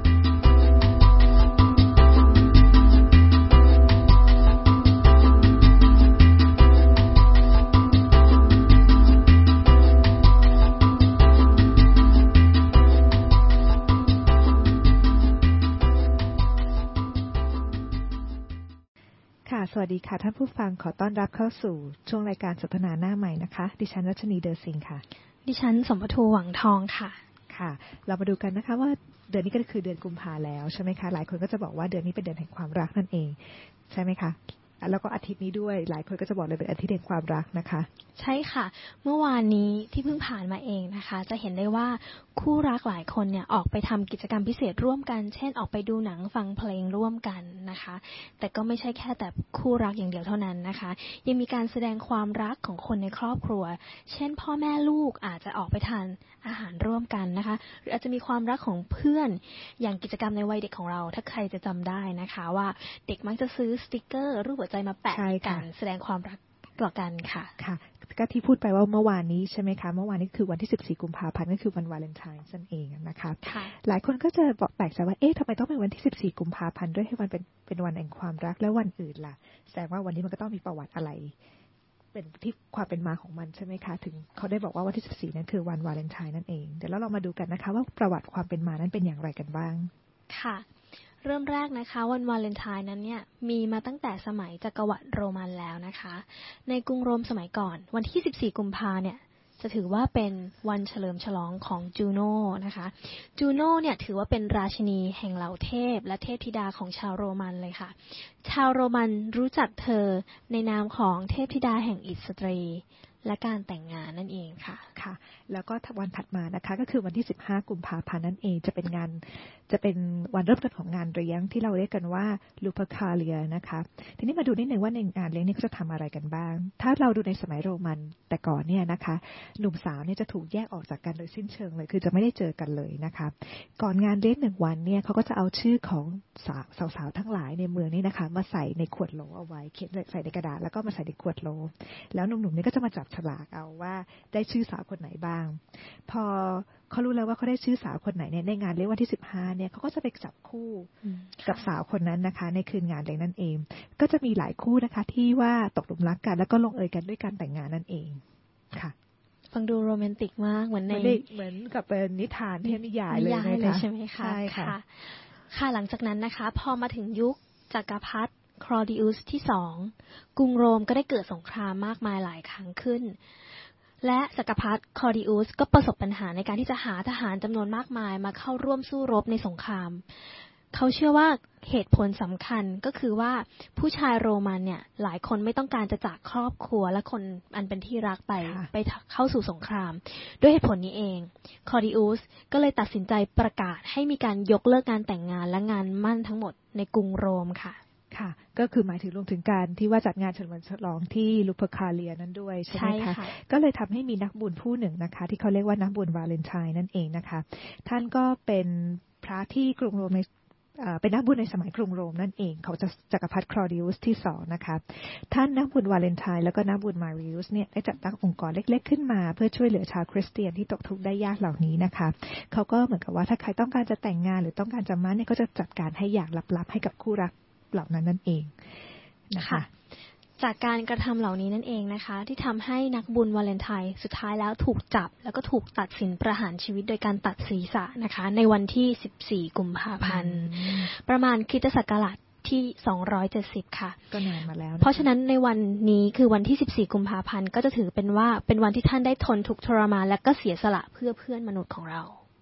สวัสดีค่ะท่านผู้ฟังขอต้อนรับเข้าสู่ช่วงรายการสนทนาหน้าใหม่นะคะดิฉันรัชนีเดอซิงค่ะดิฉันสมภทูหวังทองค่ะค่ะเรามาดูกันนะคะว่าเดือนนี้ก็คือเดือนกุมภาแล้วใช่ไหมคะหลายคนก็จะบอกว่าเดือนนี้เป็นเดือนแห่งความรักนั่นเองใช่ไหมคะแล้วก็อาทิตย์นี้ด้วยหลายคนก็จะบอกเลยเป็นอาทิตย์แห่งความรักนะคะใช่ค่ะเมื่อวานนี้ที่เพิ่งผ่านมาเองนะคะจะเห็นได้ว่าคู่รักหลายคนเนี่ยออกไปทำกิจกรรมพิเศษร่วมกันเช่นออกไปดูหนังฟังเพลงร่วมกันนะคะแต่ก็ไม่ใช่แค่แต่คู่รักอย่างเดียวเท่านั้นนะคะยังมีการแสดงความรักของคนในครอบครัวเช่นพ่อแม่ลูกอาจจะออกไปทานอาหารร่วมกันนะคะหรืออาจจะมีความรักของเพื่อนอย่างกิจกรรมในวัยเด็กของเราถ้าใครจะจำได้นะคะว่าเด็กมักจะซื้อสติกเกอร์รูปหัวใจมาแปะกันแสดงความรักต่อกันค่ะค่ะก็ที่พูดไปว่าเมื่อวานนี้ใช่ไหมคะเมื่อวานนี้คือวันที่สิบสี่กุมภาพันธ์ก็คือวันวาเลนไทน์นั่นเองนะคะหลายคนก็จะบอกแปลกใจว่าเอ๊ะทำไมต้องเป็นวันที่สิบสี่กุมภาพันธ์ด้วยให้วันเป็นเป็นวันแห่งความรักแล้ววันอื่นล่ะแสดงว่าวันนี้มันก็ต้องมีประวัติอะไรเป็นที่ความเป็นมาของมันใช่ไหมคะถึงเขาได้บอกว่าวันที่สิบสี่นั้นคือวันวาเลนไทน์นั่นเองเดี๋ยวเราลองมาดูกันนะคะว่าประวัติความเป็นมานั้นเป็นอย่างไรกันบ้างค่ะเริ่มแรกนะคะวันวาเลนไทน์นั้นเนี่ยมีมาตั้งแต่สมัยจักรวรรดิโรมันแล้วนะคะในกรุงโรมสมัยก่อนวันที่สิบสี่กุมภาพันธ์เนี่ยจะถือว่าเป็นวันเฉลิมฉลองของจูโน่นะคะจูโน่เนี่ยถือว่าเป็นราชินีแห่งเหล่าเทพและเทพธิดาของชาวโรมันเลยค่ะชาวโรมันรู้จักเธอในนามของเทพธิดาแห่งอิสตรีและการแต่งงานนั่นเองค่ะค่ะแล้วก็วันถัดมานะคะก็คือวันที่สิบห้ากุมภาพันธ์นั่นเองจะเป็นงานจะเป็นวันเริ่มต้นของงานเลี้ยงที่เราเรียกกันว่าลูปคาเลียนะคะทีนี้มาดูนิดนึงว่าในงานเลี้ยงนี้เขาจะทำอะไรกันบ้างถ้าเราดูในสมัยโรมันแต่ก่อนเนี่ยนะคะหนุ่มสาวเนี่ยจะถูกแยกออกจากกันโดยสิ้นเชิงเลยคือจะไม่ได้เจอกันเลยนะคะก่อนงานเลี้ยงหนึ่งวันเนี่ยเขาก็จะเอาชื่อของสาวสาวทั้งหลายในเมืองนี้นะคะมาใส่ในขวดโหลเอาไว้เขียนใส่ในกระดาษแล้วก็มาใส่ในขวดโหลแล้วหนุ่มๆนี่ก็จะมาจับฉลากเอาว่าได้ชื่อสาวคนไหนบ้างพอเขารู้แล้วว่าเขาได้ชื่อสาวคนไหนเนี่ยในงานเลี้ยงวันที่สิบห้าเนี่ยเขาก็จะไปจับคู่กับสาวคนนั้นนะคะในคืนงานเลี้ยงนั่นเองก็จะมีหลายคู่นะคะที่ว่าตกหลุมรักกันแล้วก็ลงเอยกันด้วยการแต่งงานนั่นเองค่ะฟังดูโรแมนติกมากเหมือนในเหมือนกับเป็นนิทานเทพนิยายเลยใช่ไหมคะใช่ค่ะค่ะหลังจากนั้นนะคะพอมาถึงยุคจักรพรรดิคลอดิอุสที่สองกรุงโรมก็ได้เกิดสงครามมากมายหลายครั้งขึ้นและจักรพรรดิคลอดิอุสก็ประสบปัญหาในการที่จะหาทหารจำนวนมากมายมาเข้าร่วมสู้รบในสงครามเขาเชื่อว่าเหตุผลสำคัญก็คือว่าผู้ชายโรมันเนี่ยหลายคนไม่ต้องการจะจากครอบครัวและคนอันเป็นที่รักไปไปเข้าสู่สงครามด้วยเหตุผลนี้เองคลอดิอุสก็เลยตัดสินใจประกาศให้มีการยกเลิกงานแต่งงานและงานมั่นทั้งหมดในกรุงโรมค่ะค่ะก็คือหมายถึงรวมถึงการที่ว่าจัดงานเฉลิมฉลองที่ลูปคาเลียนั้นด้วยใช่ไหมคะก็เลยทำให้มีนักบุญผู้หนึ่งนะคะที่เขาเรียกว่านักบุญวาเลนไทน์นั่นเองนะคะท่านก็เป็นพระที่กรุงโรมในเป็นนักบุญในสมัยกรุงโรมนั่นเองเขาจะจักรพรรดิคลอดิอุสที่สองนะคะท่านนักบุญวาเลนไทน์แล้วก็นักบุญมาริอุสเนี่ยได้จัดตั้งองค์กรเล็กๆขึ้นมาเพื่อช่วยเหลือชาวคริสเตียนที่ตกทุกข์ได้ยากเหล่านี้นะคะเขาก็เหมือนกับว่าถ้าใครต้องการจะแต่งงานหรือต้องการจะมั่นเนี่ยก็จะจัดการให้อย่างลับๆให้กับคู่รักเหล่านั้นนั่นเองนะคะจากการกระทำเหล่านี้นั่นเองนะคะที่ทำให้นักบุญวาเลนไทน์สุดท้ายแล้วถูกจับแล้วก็ถูกตัดสินประหารชีวิตโดยการตัดศีรษะนะคะในวันที่สิบสี่กุมภาพันธ์ประมาณคริสตศักราชที่สองร้อยเจ็ดสิบค่ะก็นานมาแล้วเพราะฉะนั้นในวันนี้คือวันที่สิบสี่กุมภาพันธ์ก็จะถือเป็นว่าเป็นวันที่ท่านได้ทนทุกข์ทรมานและก็เสียสละเพื่อเพื่อนมนุษย์ของเรา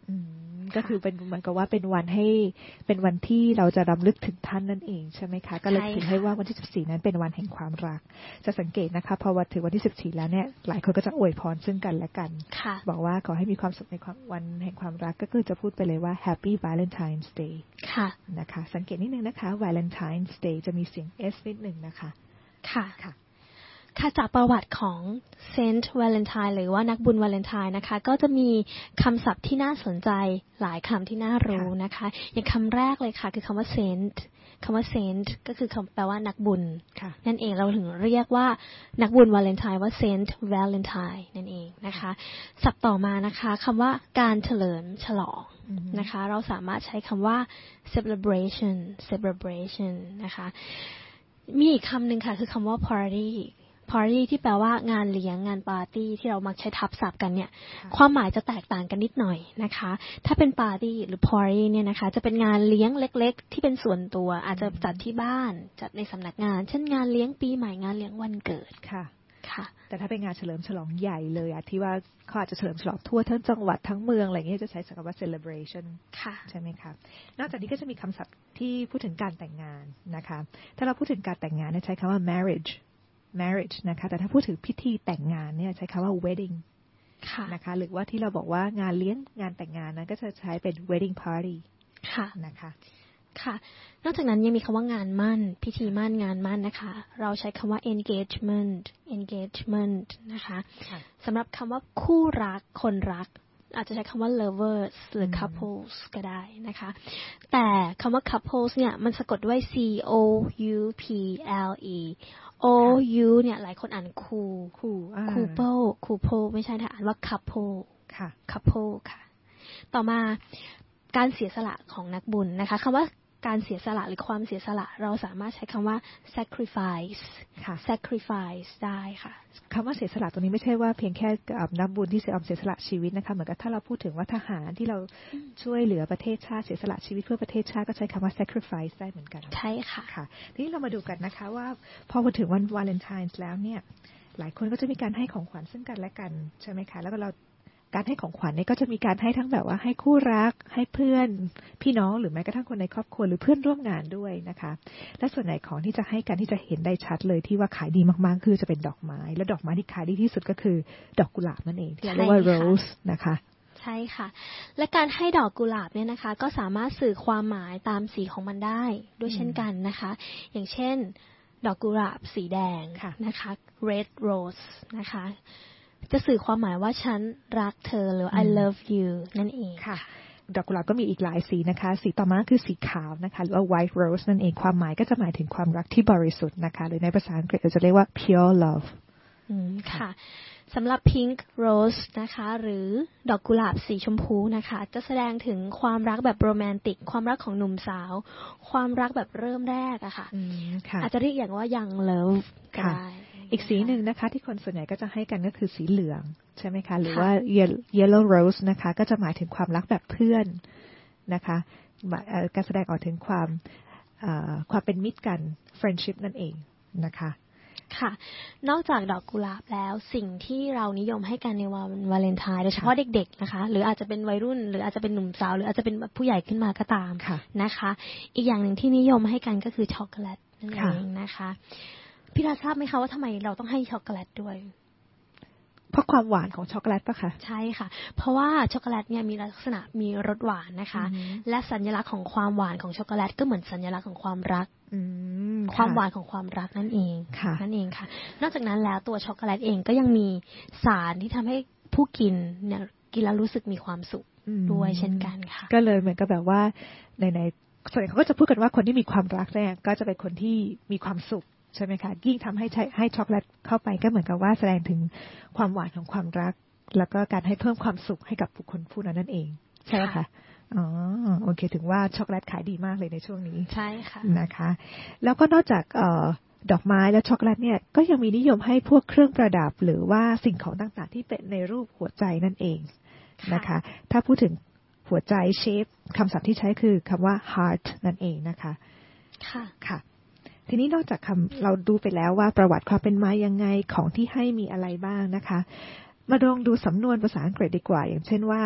ก็คือเป็นเหมือนกับว่าเป็นวันให้เป็นวันที่เราจะรำลึกถึงท่านนั่นเองใช่ไหมคะก็เลยถึงให้ว่าวันที่สิบสี่นั้นเป็นวันแห่งความรักจะสังเกตนะคะพอวันถึงวันที่สิบสี่แล้วเนี่ยหลายคนก็จะอวยพรซึ่งกันและกันบอกว่าขอให้มีความสุขในความวันแห่งความรักก็คือจะพูดไปเลยว่า Happy Valentine's Day ค่ะนะคะสังเกตนิดนึงนะคะ Valentine's Day จะมีเสียง S นิดนึงนะคะค่ะค่ะค่ะจากประวัติของเซนต์วาเลนไทน์หรือว่านักบุญวาเลนไทน์นะคะก็จะมีคำศัพท์ที่น่าสนใจหลายคำที่น่ารู้นะคะอย่างคำแรกเลยค่ะคือคำว่าเซนต์คำว่าเซนต์ก็คือคำแปลว่านักบุญนั่นเองเราถึงเรียกว่านักบุญวาเลนไทน์ว่าเซนต์วาเลนไทน์นั่นเองนะคะศัพท์ต่อมานะคะคำว่าการเฉลิมฉลองนะคะเราสามารถใช้คำว่า celebration celebration นะคะมีอีกคำหนึ่งค่ะคือคำว่า party party ที่แปลว่างานเลี้ยงงานปาร์ตี้ที่เรามักใช้ทับศัพท์กันเนี่ยความหมายจะแตกต่างกันนิดหน่อยนะคะถ้าเป็นปาร์ตี้หรือ party เนี่ยนะคะจะเป็นงานเลี้ยงเล็กๆที่เป็นส่วนตัวอาจจะจัดที่บ้านจัดในสำนักงานเช่นงานเลี้ยงปีใหม่งานเลี้ยงวันเกิดค่ะค่ะแต่ถ้าเป็นงานเฉลิมฉลองใหญ่เลยอะที่ว่าเขาอาจจะเฉลิมฉลองทั่วทั้งจังหวัดทั้งเมืองอะไรอย่างเงี้ยจะใช้คำว่า celebration ค่ะใช่ไหมคะนอกจากนี้ก็จะมีคำศัพท์ที่พูดถึงการแต่งงานนะคะถ้าเราพูดถึงการแต่งงานเนี่ยใช้คำว่า marriage marriage นะคะแต่ถ้าพูดถึงพิธีแต่งงานเนี่ยใช้คำว่า wedding นะคะหรือว่าที่เราบอกว่างานเลี้ยงงานแต่งงานนั้นก็จะใช้เป็น wedding party ค่ะนะคะค่ะนอกจากนั้นยังมีคำว่างานมั่นพิธีมั่นงานมั่นนะคะเราใช้คำว่า engagement engagement นะคะสำหรับคำว่าคู่รักคนรักอาจจะใช้คำว่า lovers หรือ couples ก็ได้นะคะแต่คำว่า couples เนี่ยมันสะกดด้วย c o u p l e o u เนี่ยหลายคนอ่านคูคู couple couple ไม่ใช่ค่ะอ่านว่า couple ค่ะ couple ค่ะต่อมาการเสียสละของนักบุญนะคะคำว่าการเสียสละหรือความเสียสละเราสามารถใช้คำว่า sacrifice ค่ะ sacrifice ได้ค่ะคำว่าเสียสละตรงนี้ไม่ใช่ว่าเพียงแค่นักบุญที่เสียสละชีวิตนะคะเหมือนกับถ้าเราพูดถึงว่าทหารที่เราช่วยเหลือประเทศชาติเสียสละชีวิตเพื่อประเทศชาติก็ใช้คำว่า sacrifice ได้เหมือนกันใช่ค่ะค่ะทีนี้เรามาดูกันนะคะว่าพอมาถึงวันวาเลนไทน์แล้วเนี่ยหลายคนก็จะมีการให้ของขวัญซึ่งกันและกันใช่ไหมคะแล้วก็เราการให้ของขวัญเนี่ยก็จะมีการให้ทั้งแบบว่าให้คู่รักให้เพื่อนพี่น้องหรือแม้กระทั่งคนในครอบครัวหรือเพื่อนร่วมงานด้วยนะคะและส่วนไหนของที่จะให้กันที่จะเห็นได้ชัดเลยที่ว่าขายดีมากๆคือจะเป็นดอกไม้และดอกไม้ที่ขายดีที่สุดก็คือดอกกุหลาบนั่นเองที่เรียกว่า rose นะคะใช่ค่ะและการให้ดอกกุหลาบเนี่ยนะคะก็สามารถสื่อความหมายตามสีของมันได้ด้วยเช่นกันนะคะอย่างเช่นดอกกุหลาบสีแดงนะคะ red rose นะคะจะสื่อความหมายว่าฉันรักเธอหรือ I love you นั่นเองค่ะดอกกุหลาบก็มีอีกหลายสีนะคะสีต่อมาคือสีขาวนะคะหรือว่า white rose นั่นเองความหมายก็จะหมายถึงความรักที่บริสุทธิ์นะคะหรือในภาษาอังกฤษเราจะเรียกว่า pure love อืมค่ะสำหรับ pink rose นะคะหรือดอกกุหลาบสีชมพูนะคะจะแสดงถึงความรักแบบโรแมนติกความรักของหนุ่มสาวความรักแบบเริ่มแรกอะค่ะอาจจะเรียกอย่างว่า young love ก็ได้อีกสีหนึ่งนะคะที่คนส่วนใหญ่ก็จะให้กันก็คือสีเหลืองใช่ไหมคะหรือว่า yellow rose นะคะก็จะหมายถึงความรักแบบเพื่อนนะคะการแสดงออกถึงความความเป็นมิตรกัน friendship นั่นเองนะคะค่ะนอกจากดอกกุหลาบแล้วสิ่งที่เรานิยมให้กันในวันวาเลนไทน์โดยเฉพาะเด็กๆนะคะหรืออาจจะเป็นวัยรุ่นหรืออาจจะเป็นหนุ่มสาวหรืออาจจะเป็นผู้ใหญ่ขึ้นมาก็ตามนะคะอีกอย่างหนึ่งที่นิยมให้กันก็คือช็อกโกแลตนั่นเองนะคะพี่ราทราบไหมคะว่าทำไมเราต้องให้ช็อกโกแลตด้วยเพราะความหวานของช็อกโกแลตป่ะคะใช่ค่ะเพราะว่าช็อกโกแลตเนี่ยมีลักษณะมีรสหวานนะคะและสัญลักษณ์ของความหวานของช็อกโกแลตก็เหมือนสัญลักษณ์ของความรักความหวานของความรักนั่นเองนั่นเองค่ะนอกจากนั้นแล้วตัวช็อกโกแลตเองก็ยังมีสารที่ทำให้ผู้กินเนี่ยกินแล้วรู้สึกมีความสุขด้วยเช่นกันค่ะก็เลยเหมือนกับแบบว่าในในส่วนใหญ่เขาก็จะพูดกันว่าคนที่มีความรักเนี่ยก็จะเป็นคนที่มีความสุขใช่ไหมคะยิ่งทำให้ให้ช็อกโกแลตเข้าไปก็เหมือนกับว่าแสดงถึงความหวานของความรักแล้วก็การให้เพิ่มความสุขให้กับบุคคลผู้นั้นนั่นเองใช่ไหมคะอ๋อโอเคถึงว่าช็อกโกแลตขายดีมากเลยในช่วงนี้ใช่ค่ะนะคะแล้วก็นอกจากดอกไม้และช็อกโกแลตเนี่ยก็ยังมีนิยมให้พวกเครื่องประดับหรือว่าสิ่งของต่างๆที่เป็นในรูปหัวใจนั่นเองนะคะถ้าพูดถึงหัวใจ shape คำศัพท์ที่ใช้คือคำว่า heart นั่นเองนะคะค่ะค่ะทีนี้นอกจากคำเราดูไปแล้วว่าประวัติความเป็นมายังไงของที่ให้มีอะไรบ้างนะคะมาลองดูสำนวนภาษาอังกฤษดีกว่าอย่างเช่นว่า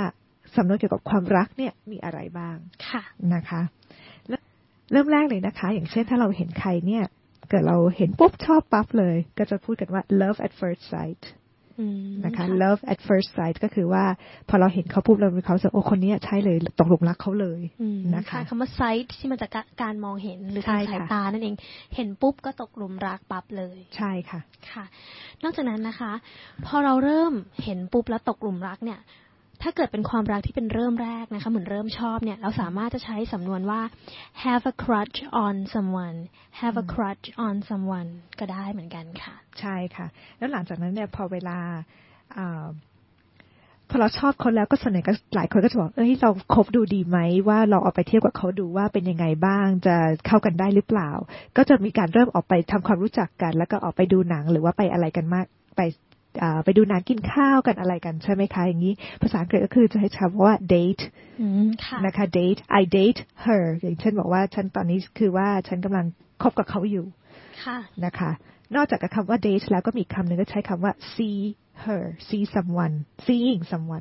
สำนวนเกี่ยวกับความรักเนี่ยมีอะไรบ้างค่ะนะคะเริ่มแรกเลยนะคะอย่างเช่นถ้าเราเห็นใครเนี่ยเกิดเราเห็นปุ๊บชอบปั๊บเลยก็จะพูดกันว่า love at first sight นะคะ love at first sight ก็คือว่าพอเราเห็นเขาปุ๊บเรามีความรู้สึกโอ้คนนี้ใช่เลยตกหลุมรักเขาเลยนะคะคำว่า sight ที่มันจากการมองเห็นหรือทางสายตานั่นเองเห็นปุ๊บก็ตกหลุมรักปั๊บเลยใช่ค่ะค่ะนอกจากนั้นนะคะพอเราเริ่มเห็นปุ๊บแล้วตกหลุมรักเนี่ยถ้าเกิดเป็นความรักที่เป็นเริ่มแรกนะคะเหมือนเริ่มชอบเนี่ยเราสามารถจะใช้สำนวนว่า have a crush on someone have a crush on someone ก็ได้เหมือนกันค่ะใช่ค่ะแล้วหลังจากนั้นเนี่ยพอเวลาพอเราชอบเขาแล้วก็ส่วนใหญ่ก็หลายคนก็จะบอกเอ้ยเราคบดูดีไหมว่าเราออกไปเที่ยวกับเขาดูว่าเป็นยังไงบ้างจะเข้ากันได้หรือเปล่าก็จะมีการเริ่มออกไปทำความรู้จักกันแล้วก็ออกไปดูหนังหรือว่าไปอะไรกันมากไปไปดูหนังกินข้าวกันอะไรกันใช่ไหมคะอย่างนี้ภาษาอังกฤษก็คือจะให้คำว่า date นะคะ date I date her อย่างเช่นบอกว่าฉันตอนนี้คือว่าฉันกำลังคบกับเขาอยู่นะคะนอกจากคำว่า date แล้วก็มีคำหนึ่งก็ใช้คำว่า see her see someone seeing someone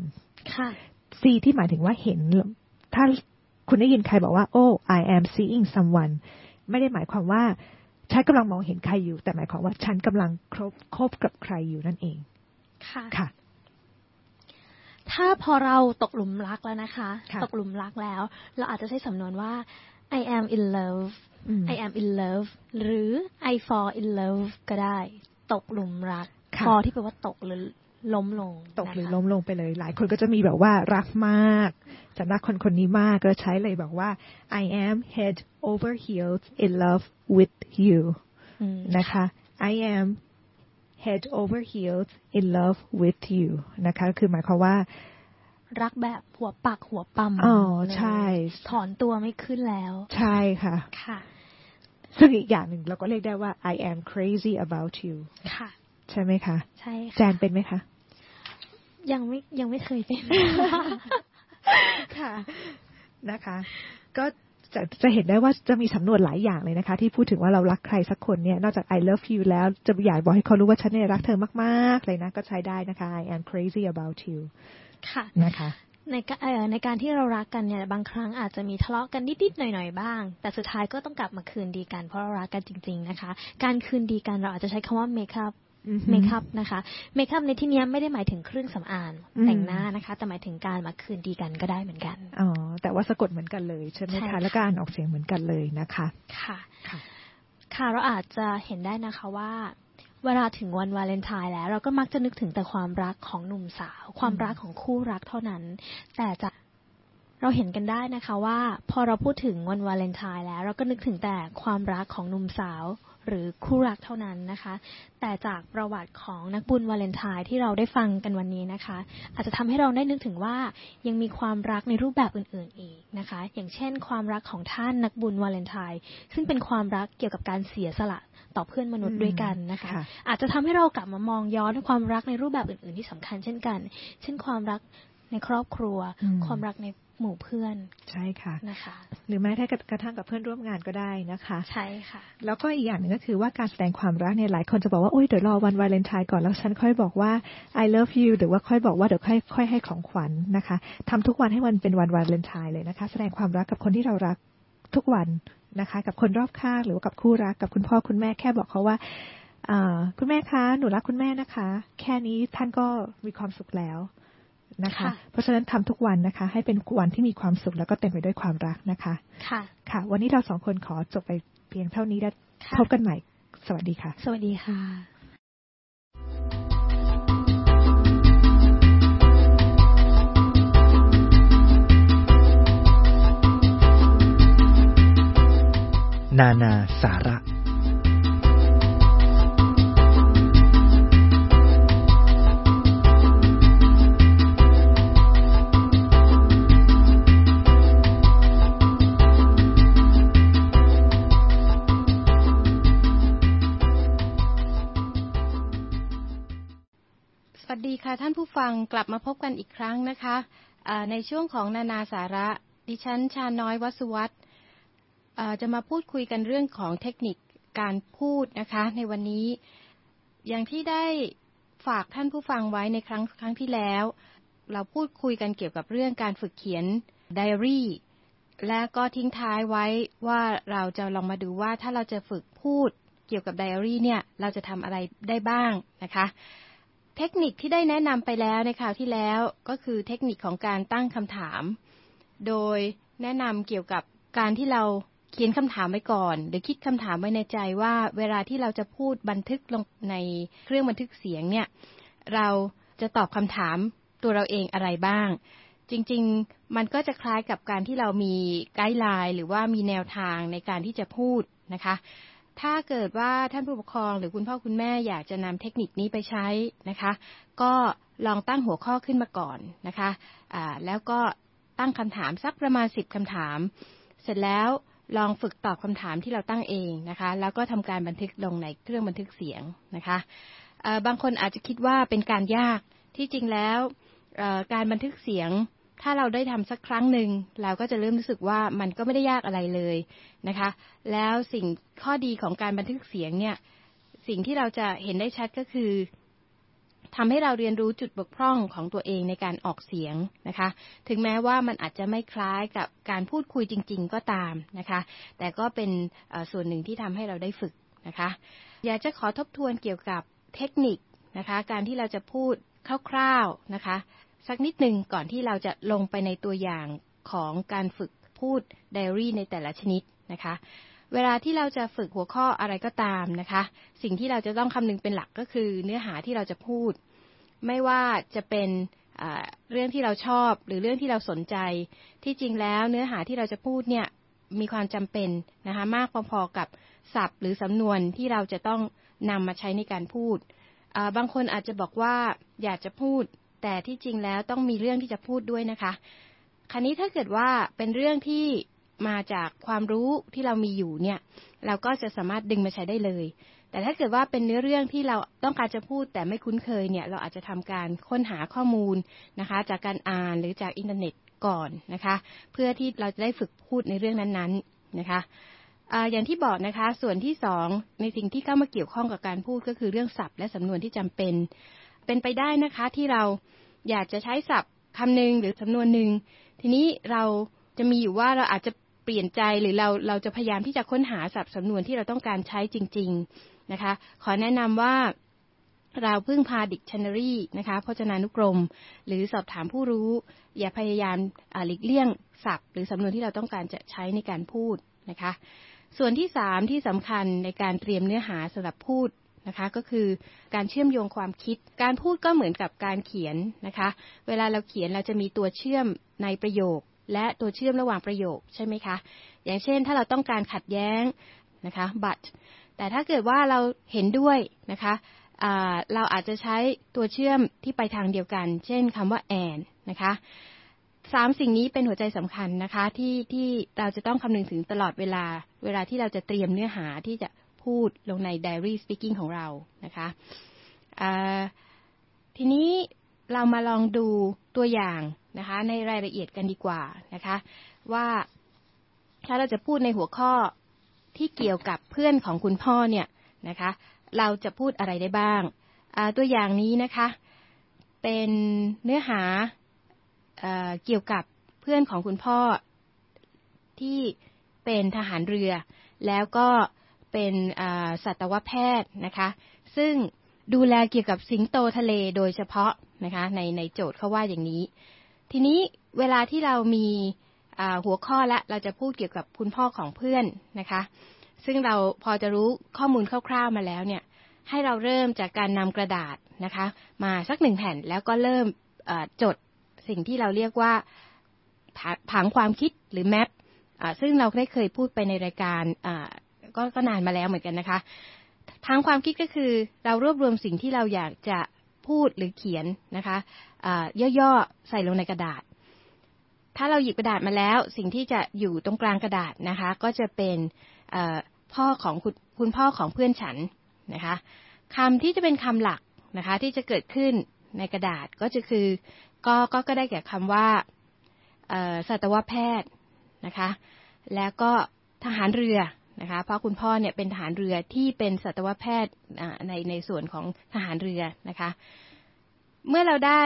see ที่หมายถึงว่าเห็นถ้าคุณได้ยินใครบอกว่า oh I am seeing someone ไม่ได้หมายความว่าฉันกำลังมองเห็นใครอยู่แต่หมายความว่าฉันกำลังคบคบกับใครอยู่นั่นเองค่ะค่ะถ้าพอเราตกหลุมรักแล้วนะคะตกหลุมรักแล้วเราอาจจะใช้สำนวนว่า I am in love I am in love หรือ I fall in love ก็ได้ตกหลุมรัก fall ที่แปลว่าตกหรือล้มลงตกหรือล้มลงไปเลยหลายคนก็จะมีแบบว่ารักมากจะรักคนคนนี้มากก็ใช้เลยบอกว่า I am head over heels in love with you นะคะ I am head over heels in love with you นะคะคือหมายความว่ารักแบบหัวปักหัวปั๊มอ๋อใช่ถอนตัวไม่ขึ้นแล้วใช่ค่ะค่ะซึ่งอีกอย่างหนึ่งเราก็เรียกได้ว่า I am crazy about you ค่ะใช่ไหมคะใช่ค่ะแจนเป็นไหมคะยังไม่ยังไม่เคยเป็นค่ะนะคะก็จะจะเห็นได้ว่าจะมีสำนวนหลายอย่างเลยนะคะที่พูดถึงว่าเรารักใครสักคนเนี่ยนอกจาก I love you แล้วจะอยากบอกให้เขารู้ว่าฉันเนี่ยรักเธอมากๆเลยนะก็ใช้ได้นะคะ I am crazy about you ค่ะนะคะในการในการที่เรารักกันเนี่ยบางครั้งอาจจะมีทะเลาะกันนิดๆหน่อยๆบ้างแต่สุดท้ายก็ต้องกลับมาคืนดีกันเพราะเรารักกันจริงๆนะคะการคืนดีกันเราอาจจะใช้คำว่า make upเมคอัพนะคะเมคอัพในที่นี้ไม่ได้หมายถึงเครื่องสำอางแต่งหน้านะคะแต่หมายถึงการมาคืนดีกันก็ได้เหมือนกันอ๋อแต่ว่าสะกดเหมือนกันเลยใช่ไหมคะแล้วก็อ่านออกเสียงเหมือนกันเลยนะคะค่ะค่ะเราอาจจะเห็นได้นะคะว่าเวลาถึงวันวาเลนไทน์แล้วเราก็มักจะนึกถึงแต่ความรักของหนุ่มสาวความรักของคู่รักเท่านั้นแต่จะเราเห็นกันได้นะคะว่าพอเราพูดถึงวันวาเลนไทน์แล้วเราก็นึกถึงแต่ความรักของหนุ่มสาวหรือคู่รักเท่านั้นนะคะแต่จากประวัติของนักบุญวาเลนไทน์ที่เราได้ฟังกันวันนี้นะคะอาจจะทำให้เราได้นึกถึงว่ายังมีความรักในรูปแบบอื่นๆอีกนะคะอย่างเช่นความรักของท่านนักบุญวาเลนไทน์ซึ่งเป็นความรักเกี่ยวกับการเสียสละต่อเพื่อนมนุษย์ด้วยกันนะคะอาจจะทำให้เรากลับมามองย้อนความรักในรูปแบบอื่นๆที่สำคัญเช่นกันเช่นความรักในครอบครัวความรักในหมู่เพื่อนใช่ค่ะนะคะหรือแม้แต่กระทั่งกับเพื่อนร่วมงานก็ได้นะคะใช่ค่ะแล้วก็อีกอย่างหนึ่งก็คือว่าการแสดงความรักเนี่ยหลายคนจะบอกว่าโอ๊ยเดี๋ยวรอวันวาเลนไทน์ก่อนแล้วฉันค่อยบอกว่า I love you หรือว่าค่อยบอกว่าเดี๋ยวค่อยค่อยให้ของขวัญ นะคะทำทุกวันให้มันเป็นวันวาเลนไทน์เลยนะคะแสดงความรักกับคนที่เรารักทุกวันนะคะกับคนรอบข้างหรือว่ากับคู่รักกับคุณพ่อคุณแม่แค่บอกเขาว่าคุณแม่คะหนูรักคุณแม่นะคะแค่นี้ท่านก็มีความสุขแล้วนะคะเพราะฉะนั้นทำทุกวันนะคะให้เป็นวันที่มีความสุขแล้วก็เต็มไปด้วยความรักนะคะค่ะค่ะวันนี้เราสองคนขอจบไปเพียงเท่านี้แล้วพบกันใหม่สวัสดีค่ะสวัสดีค่ะนานาสาระสวัสดีค่ะท่านผู้ฟังกลับมาพบกันอีกครั้งนะคะในช่วงของนานาสาระดิฉันชาน้อยวสุวัฒน์จะมาพูดคุยกันเรื่องของเทคนิคการพูดนะคะในวันนี้อย่างที่ได้ฝากท่านผู้ฟังไว้ในครั้งครั้งที่แล้วเราพูดคุยกันเกี่ยวกับเรื่องการฝึกเขียนไดอารี่และก็ทิ้งท้ายไว้ว่าเราจะลองมาดูว่าถ้าเราจะฝึกพูดเกี่ยวกับไดอารี่เนี่ยเราจะทำอะไรได้บ้างนะคะเทคนิคที่ได้แนะนำไปแล้วในคราวที่แล้วก็คือเทคนิคของการตั้งคำถามโดยแนะนำเกี่ยวกับการที่เราเขียนคำถามไว้ก่อนหรือคิดคำถามไว้ในใจว่าเวลาที่เราจะพูดบันทึกลงในเครื่องบันทึกเสียงเนี่ยเราจะตอบคำถามตัวเราเองอะไรบ้างจริงๆมันก็จะคล้ายกับการที่เรามีไกด์ไลน์หรือว่ามีแนวทางในการที่จะพูดนะคะถ้าเกิดว่าท่านผู้ปกครองหรือคุณพ่อคุณแม่อยากจะนำเทคนิคนี้ไปใช้นะคะก็ลองตั้งหัวข้อขึ้นมาก่อนนะคะอ่าแล้วก็ตั้งคำถามสักประมาณสิบคำถามเสร็จแล้วลองฝึกตอบคำถามที่เราตั้งเองนะคะแล้วก็ทำการบันทึกลงในเครื่องบันทึกเสียงนะคะบางคนอาจจะคิดว่าเป็นการยากที่จริงแล้วการบันทึกเสียงถ้าเราได้ทำสักครั้งหนึ่งเราก็จะเริ่มรู้สึกว่ามันก็ไม่ได้ยากอะไรเลยนะคะแล้วสิ่งข้อดีของการบันทึกเสียงเนี่ยสิ่งที่เราจะเห็นได้ชัดก็คือทำให้เราเรียนรู้จุดบกพร่องของตัวเองในการออกเสียงนะคะถึงแม้ว่ามันอาจจะไม่คล้ายกับการพูดคุยจริงๆก็ตามนะคะแต่ก็เป็นส่วนหนึ่งที่ทำให้เราได้ฝึกนะคะอยากจะขอทบทวนเกี่ยวกับเทคนิคนะคะการที่เราจะพูดคร่าวๆนะคะสักนิดหนึ่งก่อนที่เราจะลงไปในตัวอย่างของการฝึกพูดไดอารี่ในแต่ละชนิดนะคะเวลาที่เราจะฝึกหัวข้ออะไรก็ตามนะคะสิ่งที่เราจะต้องคำนึงเป็นหลักก็คือเนื้อหาที่เราจะพูดไม่ว่าจะเป็นเรื่องที่เราชอบหรือเรื่องที่เราสนใจที่จริงแล้วเนื้อหาที่เราจะพูดเนี่ยมีความจำเป็นนะคะมากพอๆกับศัพท์หรือสำนวนที่เราจะต้องนำมาใช้ในการพูดบางคนอาจจะบอกว่าอยากจะพูดแต่ที่จริงแล้วต้องมีเรื่องที่จะพูดด้วยนะคะคราวนี้ถ้าเกิดว่าเป็นเรื่องที่มาจากความรู้ที่เรามีอยู่เนี่ยเราก็จะสามารถดึงมาใช้ได้เลยแต่ถ้าเกิดว่าเป็นเนื้อเรื่องที่เราต้องการจะพูดแต่ไม่คุ้นเคยเนี่ยเราอาจจะทำการค้นหาข้อมูลนะคะจากการอ่านหรือจากอินเทอร์เน็ตก่อนนะคะเพื่อที่เราจะได้ฝึกพูดในเรื่องนั้นๆนะคะอ่าอย่างที่บอกนะคะส่วนที่สองในสิ่งที่เข้ามาเกี่ยวข้องกับการพูดก็คือเรื่องศัพท์และสำนวนที่จำเป็นเป็นไปได้นะคะที่เราอยากจะใช้ศัพท์คำหนึ่งหรือสำนวนหนึ่งทีนี้เราจะมีอยู่ว่าเราอาจจะเปลี่ยนใจหรือเราเราจะพยายามที่จะค้นหาศัพท์สำนวนที่เราต้องการใช้จริงๆนะคะขอแนะนำว่าเราพึ่งพา Dictionary นะคะพจนานุกรมหรือสอบถามผู้รู้อย่าพยายามหลีกเลี่ยงศัพท์หรือสำนวนที่เราต้องการจะใช้ในการพูดนะคะส่วนที่สามที่สำคัญในการเตรียมเนื้อหาสำหรับพูดนะคะก็คือการเชื่อมโยงความคิดการพูดก็เหมือนกับการเขียนนะคะเวลาเราเขียนเราจะมีตัวเชื่อมในประโยคและตัวเชื่อมระหว่างประโยคใช่ไหมคะอย่างเช่นถ้าเราต้องการขัดแย้งนะคะ but แต่ถ้าเกิดว่าเราเห็นด้วยนะคะเราอาจจะใช้ตัวเชื่อมที่ไปทางเดียวกันเช่นคำว่า and นะคะสามสิ่งนี้เป็นหัวใจสำคัญนะคะที่ที่เราจะต้องคำนึงถึงตลอดเวลาเวลาที่เราจะเตรียมเนื้อหาที่จะพูดลงใน Diary Speaking ของเรานะคะทีนี้เรามาลองดูตัวอย่างนะคะในรายละเอียดกันดีกว่านะคะว่าถ้าเราจะพูดในหัวข้อที่เกี่ยวกับเพื่อนของคุณพ่อเนี่ยนะคะเราจะพูดอะไรได้บ้างตัวอย่างนี้นะคะเป็นเนื้อหา เอ่อ เกี่ยวกับเพื่อนของคุณพ่อที่เป็นทหารเรือแล้วก็เป็นสัตวแพทย์นะคะซึ่งดูแลเกี่ยวกับสิงโตทะเลโดยเฉพาะนะคะในในโจทย์เขาว่าอย่างนี้ทีนี้เวลาที่เรามีหัวข้อและเราจะพูดเกี่ยวกับคุณพ่อของเพื่อนนะคะซึ่งเราพอจะรู้ข้อมูลคร่าวๆมาแล้วเนี่ยให้เราเริ่มจากการนำกระดาษนะคะมาสักหนึ่งแผ่นแล้วก็เริ่มจดสิ่งที่เราเรียกว่าผังความคิดหรือแมปซึ่งเราได้เคยพูดไปในรายการก็ก็นานมาแล้วเหมือนกันนะคะผังความคิดก็คือเรารวบรวมสิ่งที่เราอยากจะพูดหรือเขียนนะคะย่อๆใส่ลงในกระดาษถ้าเราหยิบกระดาษมาแล้วสิ่งที่จะอยู่ตรงกลางกระดาษนะคะก็จะเป็นพ่อของคุณคุณพ่อของเพื่อนฉันนะคะคำที่จะเป็นคำหลักนะคะที่จะเกิดขึ้นในกระดาษก็จะคือก็ก็ก็ได้แก่คำว่าสัตวแพทย์นะคะแล้วก็ทหารเรือนะคะเพราะคุณพ่อเนี่ยเป็นทหารเรือที่เป็นสัตวแพทย์ในในส่วนของทหารเรือนะคะเมื่อเราได้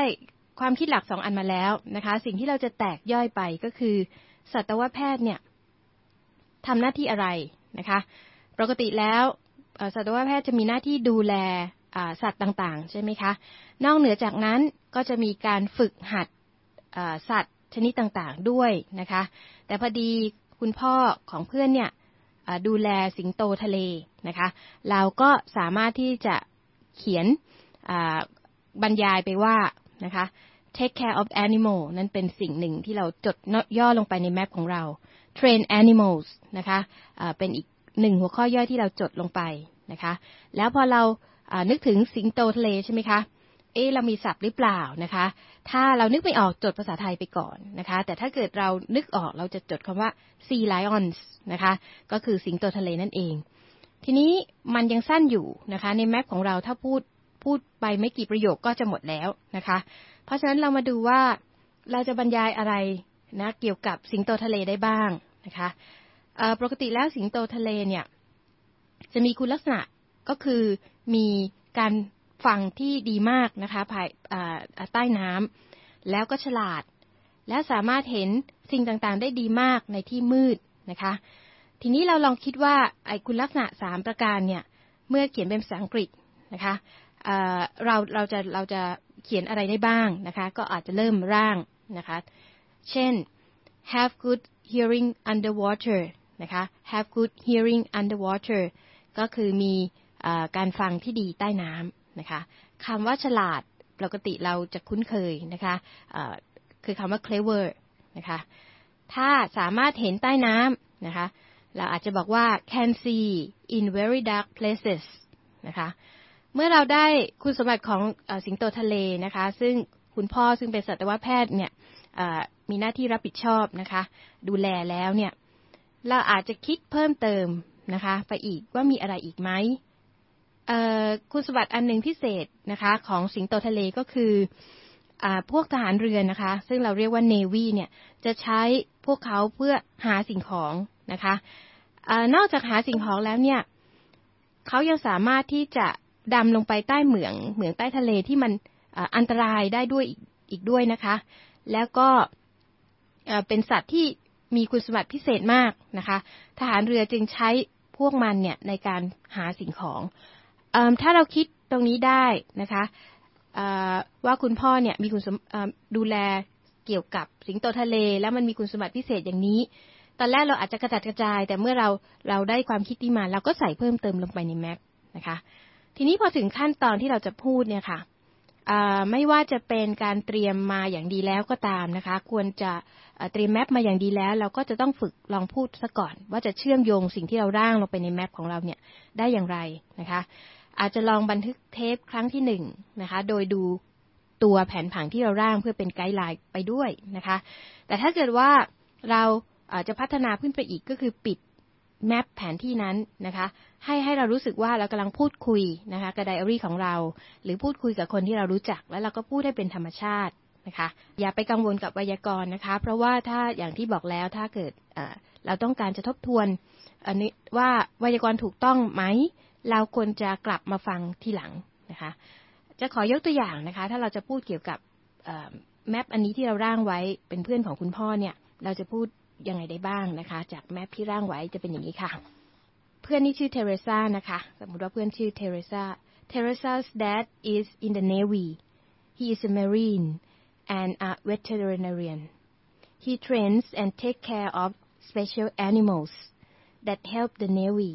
ความคิดหลักสองอันมาแล้วนะคะสิ่งที่เราจะแตกย่อยไปก็คือสัตวแพทย์เนี่ยทำหน้าที่อะไรนะคะปกติแล้วสัตวแพทย์จะมีหน้าที่ดูแลสัตว์ต่างๆใช่ไหมคะนอกเหนือจากนั้นก็จะมีการฝึกหัดสัตว์ชนิดต่างๆด้วยนะคะแต่พอดีคุณพ่อของเพื่อนเนี่ยดูแลสิงโตทะเลนะคะเราก็สามารถที่จะเขียนบรรยายไปว่านะคะ take care of animal นั่นเป็นสิ่งหนึ่งที่เราจดย่อลงไปในแมปของเรา train animals นะคะเป็นอีกหนึ่งหัวข้อย่อยที่เราจดลงไปนะคะแล้วพอเรานึกถึงสิงโตทะเลใช่ไหมคะเอ๊ะเรามีศัพท์หรือเปล่านะคะถ้าเรานึกไม่ออกจดภาษาไทยไปก่อนนะคะแต่ถ้าเกิดเรานึกออกเราจะจดคำว่า sea lions นะคะก็คือสิงโตทะเลนั่นเองทีนี้มันยังสั้นอยู่นะคะในแมปของเราถ้าพูดพูดไปไม่กี่ประโยคก็จะหมดแล้วนะคะเพราะฉะนั้นเรามาดูว่าเราจะบรรยายอะไรนะเกี่ยวกับสิงโตทะเลได้บ้างนะคะปกติแล้วสิงโตทะเลเนี่ยจะมีคุณลักษณะก็คือมีการฟังที่ดีมากนะคะภายใต้น้ำแล้วก็ฉลาดและสามารถเห็นสิ่งต่างๆได้ดีมากในที่มืดนะคะทีนี้เราลองคิดว่าไอ้คุณลักษณะสามประการเนี่ยเมื่อเขียนเป็นภาษาอังกฤษนะคะเอ่อเราเราจะเราจะเขียนอะไรได้บ้างนะคะก็อาจจะเริ่มร่างนะคะเช่น have good hearing underwater นะคะ have good hearing underwater ก็คือมีการฟังที่ดีใต้น้ำนะคะคำว่าฉลาดปกติเราจะคุ้นเคยนะคะคือคำว่า clever นะคะถ้าสามารถเห็นใต้น้ำนะคะเราอาจจะบอกว่า can see in very dark places นะคะเมื่อเราได้คุณสมบัติของสิงโตทะเลนะคะซึ่งคุณพ่อซึ่งเป็นสัตวแพทย์เนี่ยมีหน้าที่รับผิดชอบนะคะดูแลแล้วเนี่ยเราอาจจะคิดเพิ่มเติมนะคะไปอีกว่ามีอะไรอีกไหมคุณสมบัติอันหนึ่งพิเศษนะคะของสิงโตทะเลก็คือพวกทหารเรือนะคะซึ่งเราเรียกว่า Navy เนี่ยจะใช้พวกเขาเพื่อหาสิ่งของนะคะนอกจากหาสิ่งของแล้วเนี่ยเขายังสามารถที่จะดำลงไปใต้เหมืองเหมืองใต้ทะเลที่มันอันตรายได้ด้วยอีกด้วยนะคะแล้วก็เป็นสัตว์ที่มีคุณสมบัติพิเศษมากนะคะทหารเรือจึงใช้พวกมันเนี่ยในการหาสิ่งของถ้าเราคิดตรงนี้ได้นะคะว่าคุณพ่อเนี่ยมีคุณดูแลเกี่ยวกับสิงโตทะเลแล้วมันมีคุณสมบัติพิเศษอย่างนี้ตอนแรกเราอาจจะกระจัดกระจายแต่เมื่อเราเราได้ความคิดนี้มาเราก็ใส่เพิ่มเติมลงไปในแมปนะคะทีนี้พอถึงขั้นตอนที่เราจะพูดเนี่ยค่ะไม่ว่าจะเป็นการเตรียมมาอย่างดีแล้วก็ตามนะคะควรจะเตรียมแมปมาอย่างดีแล้วเราก็จะต้องฝึกลองพูดซะก่อนว่าจะเชื่อมโยงสิ่งที่เราร่างลงไปในแมปของเราเนี่ยได้อย่างไรนะคะอาจจะลองบันทึกเทปครั้งที่หนึ่งนะคะโดยดูตัวแผนผังที่เราร่างเพื่อเป็นไกด์ไลน์ไปด้วยนะคะแต่ถ้าเกิดว่าเราจะพัฒนาขึ้นไปอีกก็คือปิดแมปแผนที่นั้นนะคะให้ให้เรารู้สึกว่าเรากำลังพูดคุยนะคะกับไดอารี่ของเราหรือพูดคุยกับคนที่เรารู้จักแล้วเราก็พูดให้เป็นธรรมชาตินะคะอย่าไปกังวลกับไวยากรณ์นะคะเพราะว่าถ้าอย่างที่บอกแล้วถ้าเกิดเราต้องการจะทบทวนอันนี้ว่าไวยากรณ์ถูกต้องไหมเราควรจะกลับมาฟังทีหลังนะคะจะขอยกตัวอย่างนะคะถ้าเราจะพูดเกี่ยวกับแมปอันนี้ที่เราร่างไว้เป็นเพื่อนของคุณพ่อเนี่ยเราจะพูดยังไงได้บ้างนะคะจากแมปที่ร่างไว้จะเป็นอย่างนี้ค่ะเพื่อนนี่ชื่อเทเรซ่านะคะสมมติว่าเพื่อนชื่อเทเรซ่า Teresa's dad is in the Navy he is a Marine and a veterinarian he trains and takes care of special animals that help the Navy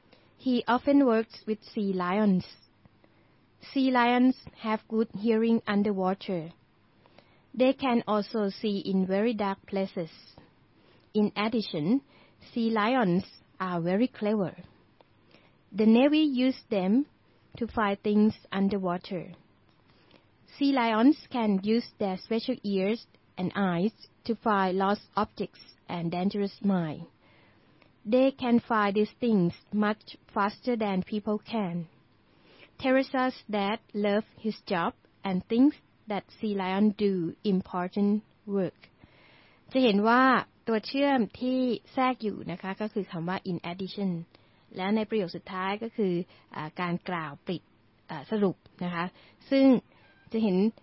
he often works with sea lions sea lions have good hearing underwater they can also see in very dark places In addition, sea lions are very clever. The Navy uses them to find things underwater. Sea lions can use their special ears and eyes to find lost objects and dangerous mines. They can find these things much faster than people can. Teresa's dad loves his job and thinks that sea lions do important work. จะเห็นว่าตัวเชื่อมที่แทรกอยู่นะคะก็คือคำว่า in addition แล้วในประโยคสุดท้ายก็คืออาการกล่าวปิดสรุปนะคะซึ่งจะเห็น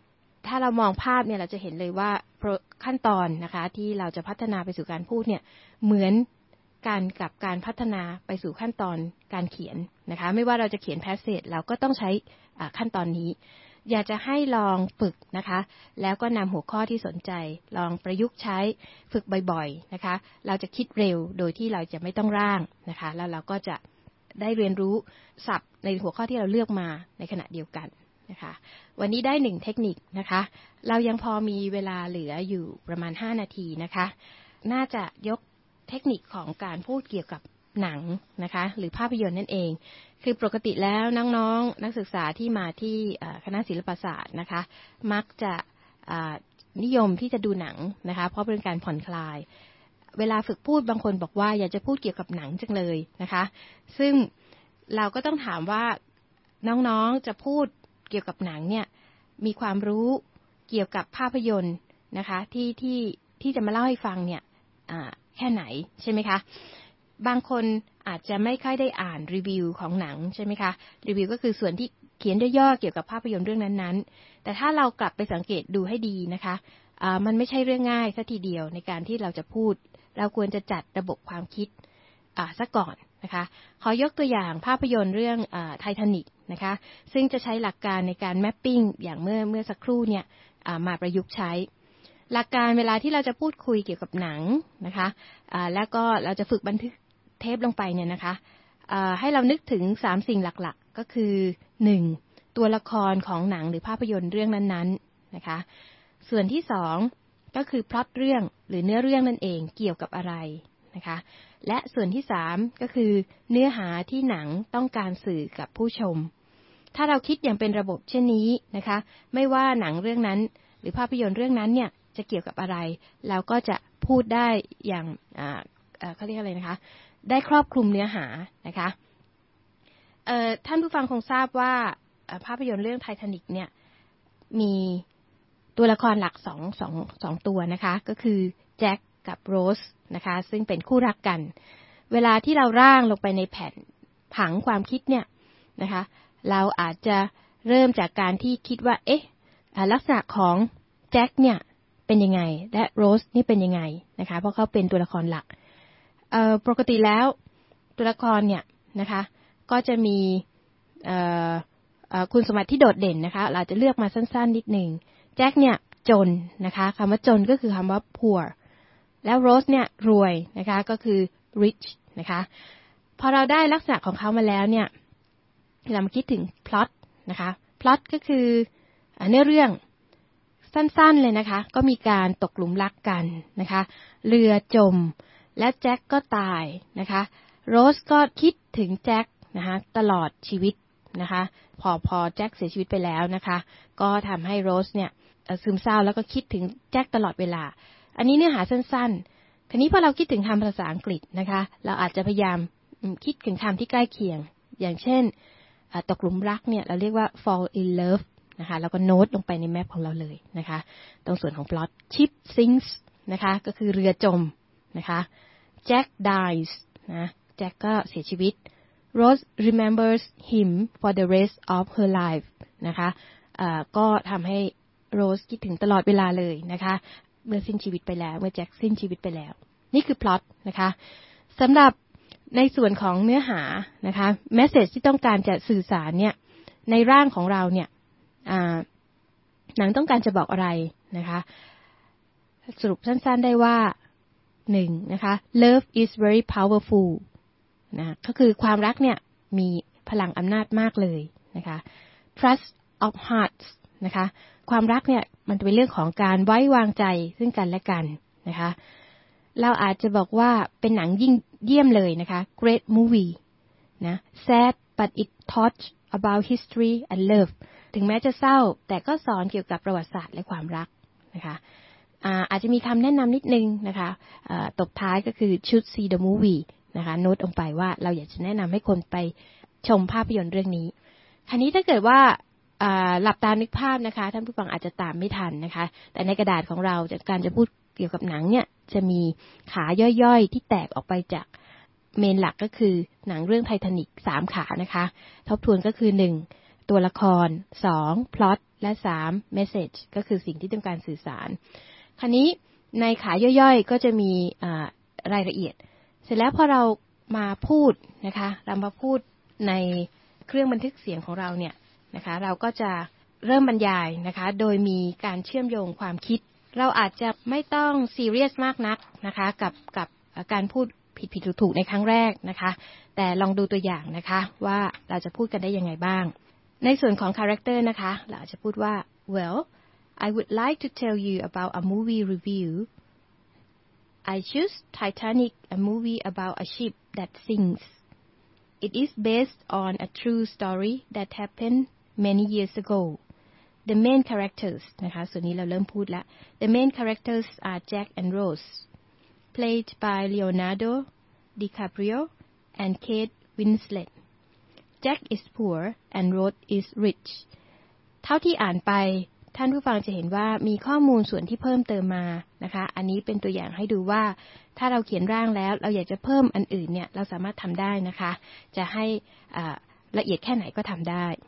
ถ้าเรามองภาพเนี่ยเราจะเห็นเลยว่าขั้นตอนนะคะที่เราจะพัฒนาไปสู่การพูดเนี่ยเหมือนการกับการพัฒนาไปสู่ขั้นตอนการเขียนนะคะไม่ว่าเราจะเขียนแพสเซจเราก็ต้องใช้ขั้นตอนนี้อยากจะให้ลองฝึกนะคะแล้วก็นำหัวข้อที่สนใจลองประยุกต์ใช้ฝึกบ่อยๆนะคะเราจะคิดเร็วโดยที่เราจะไม่ต้องร่างนะคะแล้วเราก็จะได้เรียนรู้ศัพท์ในหัวข้อที่เราเลือกมาในขณะเดียวกันนะคะวันนี้ได้หนึ่งเทคนิคนะคะเรายังพอมีเวลาเหลืออยู่ประมาณห้านาทีนะคะน่าจะยกเทคนิคของการพูดเกี่ยวกับหนังนะคะหรือภาพยนตร์นั่นเองคือปกติแล้วน้องๆนักศึกษาที่มาที่คณะศิลปศาสตร์นะคะมักจะนิยมที่จะดูหนังนะคะเพราะเป็นการผ่อนคลายเวลาฝึกพูดบางคนบอกว่าอยากจะพูดเกี่ยวกับหนังจังเลยนะคะซึ่งเราก็ต้องถามว่าน้องๆจะพูดเกี่ยวกับหนังเนี่ยมีความรู้เกี่ยวกับภาพยนตร์นะคะที่ที่ที่จะมาเล่าให้ฟังเนี่ยแค่ไหนใช่ไหมคะบางคนอาจจะไม่ค่อยได้อ่านรีวิวของหนังใช่ไหมคะรีวิวก็คือส่วนที่เขียนย่อๆเกี่ยวกับภาพยนตร์เรื่องนั้นๆแต่ถ้าเรากลับไปสังเกตดูให้ดีนะคะมันไม่ใช่เรื่องง่ายซะทีเดียวในการที่เราจะพูดเราควรจะจัดระบบความคิดซะก่อนนะคะขอยกตัวอย่างภาพยนตร์เรื่องไททานิคนะคะซึ่งจะใช้หลักการในการแมปปิ้งอย่างเมื่อเมื่อสักครู่เนี่ยมาประยุกต์ใช้หลักการเวลาที่เราจะพูดคุยเกี่ยวกับหนังนะคะแล้วก็เราจะฝึกบันทึกเทปลงไปเนี่ยนะคะให้เรานึกถึงสามสิ่งหลักๆก็คือหนึ่งตัวละครของหนังหรือภาพยนตร์เรื่องนั้นๆนะคะส่วนที่สองก็คือพล็อตเรื่องหรือเนื้อเรื่องนั่นเองเกี่ยวกับอะไรนะคะและส่วนที่สามก็คือเนื้อหาที่หนังต้องการสื่อกับผู้ชมถ้าเราคิดอย่างเป็นระบบเช่นนี้นะคะไม่ว่าหนังเรื่องนั้นหรือภาพยนตร์เรื่องนั้นเนี่ยจะเกี่ยวกับอะไรเราก็จะพูดได้อย่างอ่าเขาเรียกอะไรนะคะได้ครอบคลุมเนื้อหานะคะท่านผู้ฟังคงทราบว่าภาพยนตร์เรื่องไททานิคเนี่ยมีตัวละครหลักสองสองสองตัวนะคะก็คือแจ็คกับโรสนะคะซึ่งเป็นคู่รักกันเวลาที่เราร่างลงไปในแผ่นผังความคิดเนี่ยนะคะเราอาจจะเริ่มจากการที่คิดว่าเอ๊ะลักษณะของแจ็คเนี่ยเป็นยังไงและโรสนี่เป็นยังไงนะคะเพราะเขาเป็นตัวละครหลักปกติแล้วตัวละครเนี่ยนะคะก็จะมีคุณสมบัติที่โดดเด่นนะคะเราจะเลือกมาสั้นๆนิดนึงแจ็คเนี่ยจนนะคะคำว่าจนก็คือคำว่า poor แล้วโรสเนี่ยรวยนะคะก็คือ rich นะคะพอเราได้ลักษณะของเขามาแล้วเนี่ยเรามาคิดถึง plot นะคะ plot ก็คือเนื้อเรื่องสั้นๆเลยนะคะก็มีการตกหลุมรักกันนะคะเรือจมและแจ็คก็ตายนะคะโรสก็คิดถึงแจ็คนะคะตลอดชีวิตนะคะพอพอแจ็คเสียชีวิตไปแล้วนะคะก็ทำให้โรสเนี่ยซึมเศร้าแล้วก็คิดถึงแจ็คตลอดเวลาอันนี้เนื้อหาสั้นๆทีนี้พอเราคิดถึงคำภาษาอังกฤษนะคะเราอาจจะพยายามคิดถึงคำที่ใกล้เคียงอย่างเช่นตกหลุมรักเนี่ยเราเรียกว่า fall in love นะคะแล้วก็โน้ตลงไปในแมปของเราเลยนะคะตรงส่วนของ plot ship sinks นะคะก็คือเรือจมนะคะJack dies นะแจ็คก็เสียชีวิต Rose remembers him for the rest of her life นะคะก็ทำให้โรสคิดถึงตลอดเวลาเลยนะคะเมื่อสิ้นชีวิตไปแล้วเมื่อแจ็คสิ้นชีวิตไปแล้วนี่คือพล็อตนะคะสำหรับในส่วนของเนื้อหานะคะเมสเสจที่ต้องการจะสื่อสารเนี่ยในร่างของเราเนี่ยหนังต้องการจะบอกอะไรนะคะสรุปสั้นๆได้ว่าหนึ่งนะคะ love is very powerful นะก็คือความรักเนี่ยมีพลังอำนาจมากเลยนะคะ trust of hearts นะคะความรักเนี่ยมันเป็นเรื่องของการไว้วางใจซึ่งกันและกันนะคะเราอาจจะบอกว่าเป็นหนังยิ่งเยี่ยมเลยนะคะ great movie นะ sad but it taught about history and love ถึงแม้จะเศร้าแต่ก็สอนเกี่ยวกับประวัติศาสตร์และความรักนะคะอาจจะมีคำแนะนำนิดนึงนะคะตบท้ายก็คือ should see the movie นะคะโน้ตลงไปว่าเราอยากจะแนะนำให้คนไปชมภาพยนตร์เรื่องนี้คราวนี้ถ้าเกิดว่าหลับตานึกภาพนะคะท่านผู้ฟังอาจจะตามไม่ทันนะคะแต่ในกระดาษของเราจากการจะพูดเกี่ยวกับหนังเนี่ยจะมีขาย่อยๆที่แตกออกไปจากเมนหลักก็คือหนังเรื่องไททานิคสามขานะคะทบทวนก็คือหนึ่งตัวละครสองพล็อตและสาม message ก็คือสิ่งที่ต้องการสื่อสารคราวนี้ในขาย่อยๆก็จะมีรายละเอียดเสร็จแล้วพอเรามาพูดนะคะเรามาพูดในเครื่องบันทึกเสียงของเราเนี่ยนะคะเราก็จะเริ่มบรรยายนะคะโดยมีการเชื่อมโยงความคิดเราอาจจะไม่ต้องซีเรียสมากนักนะคะกับกับการพูดผิดๆถูกๆในครั้งแรกนะคะแต่ลองดูตัวอย่างนะคะว่าเราจะพูดกันได้ยังไงบ้างในส่วนของ character นะคะเราจะพูดว่า well I would like to tell you about a movie review I choose Titanic a movie about a ship that sinks It is based on a true story that happened many years ago The main characters นะคะส่วนนี้เราเริ่มพูดแล้ว The main characters are Jack and Rose played by Leonardo DiCaprio and Kate Winslet Jack is poor and Rose is rich เท่าที่อ่านไปท่านผู้ฟังจะเห็นว่ามีข้อมูลส่วนที่เพิ่มเติมมานะคะอันนี้เป็นตัวอย่างให้ดูว่าถ้าเราเขียนร่างแล้วเราอยากจะเพิ่มอันอื่นเนี่ยเราสามารถทำได้นะคะจะให้ละเอียดแค่ไหนก็ทำได้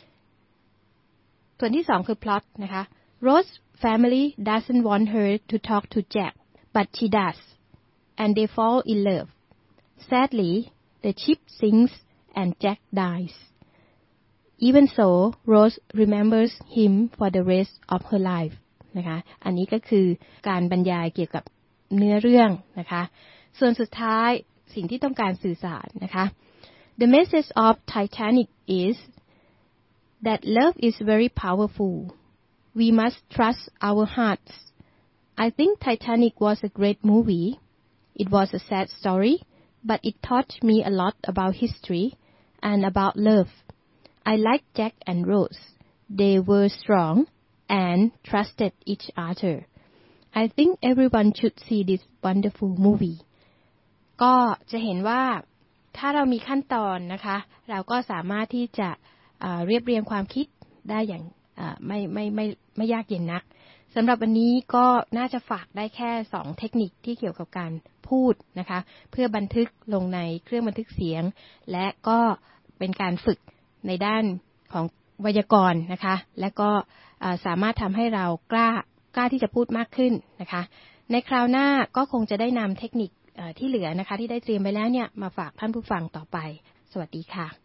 ส่วนที่สองคือ plot นะคะ Rose family doesn't want her to talk to Jack but she does and they fall in love sadly the ship sinks and Jack dies Even so Rose remembers him for the rest of her life นะคะอันนี้ก็คือการบรรยายเกี่ยวกับเนื้อเรื่องนะคะส่วนสุดท้ายสิ่งที่ต้องการสื่อสารนะคะ The message of Titanic is that love is very powerful. We must trust our hearts. I think Titanic was a great movie. It was a sad story, but it taught me a lot about history and about love. I like Jack and Rose. They were strong and trusted each other. I think everyone should see this wonderful movie. ก็จะเห็นว่าถ้าเรามีขั้นตอนนะคะเราก็สามารถที่จะเรียบเรียงความคิดได้อย่างไม่ไม่ไม่ไม่ยากเย็นนักสำหรับวันนี้ก็น่าจะฝากได้แค่สองเทคนิคที่เกี่ยวกับการพูดนะคะเพื่อบันทึกลงในเครื่องบันทึกเสียงและก็เป็นการฝึกในด้านของไวยากรณ์นะคะและก็สามารถทำให้เรากล้ากล้าที่จะพูดมากขึ้นนะคะในคราวหน้าก็คงจะได้นำเทคนิคที่เหลือนะคะที่ได้เตรียมไว้แล้วเนี่ยมาฝากท่านผู้ฟังต่อไปสวัสดีค่ะ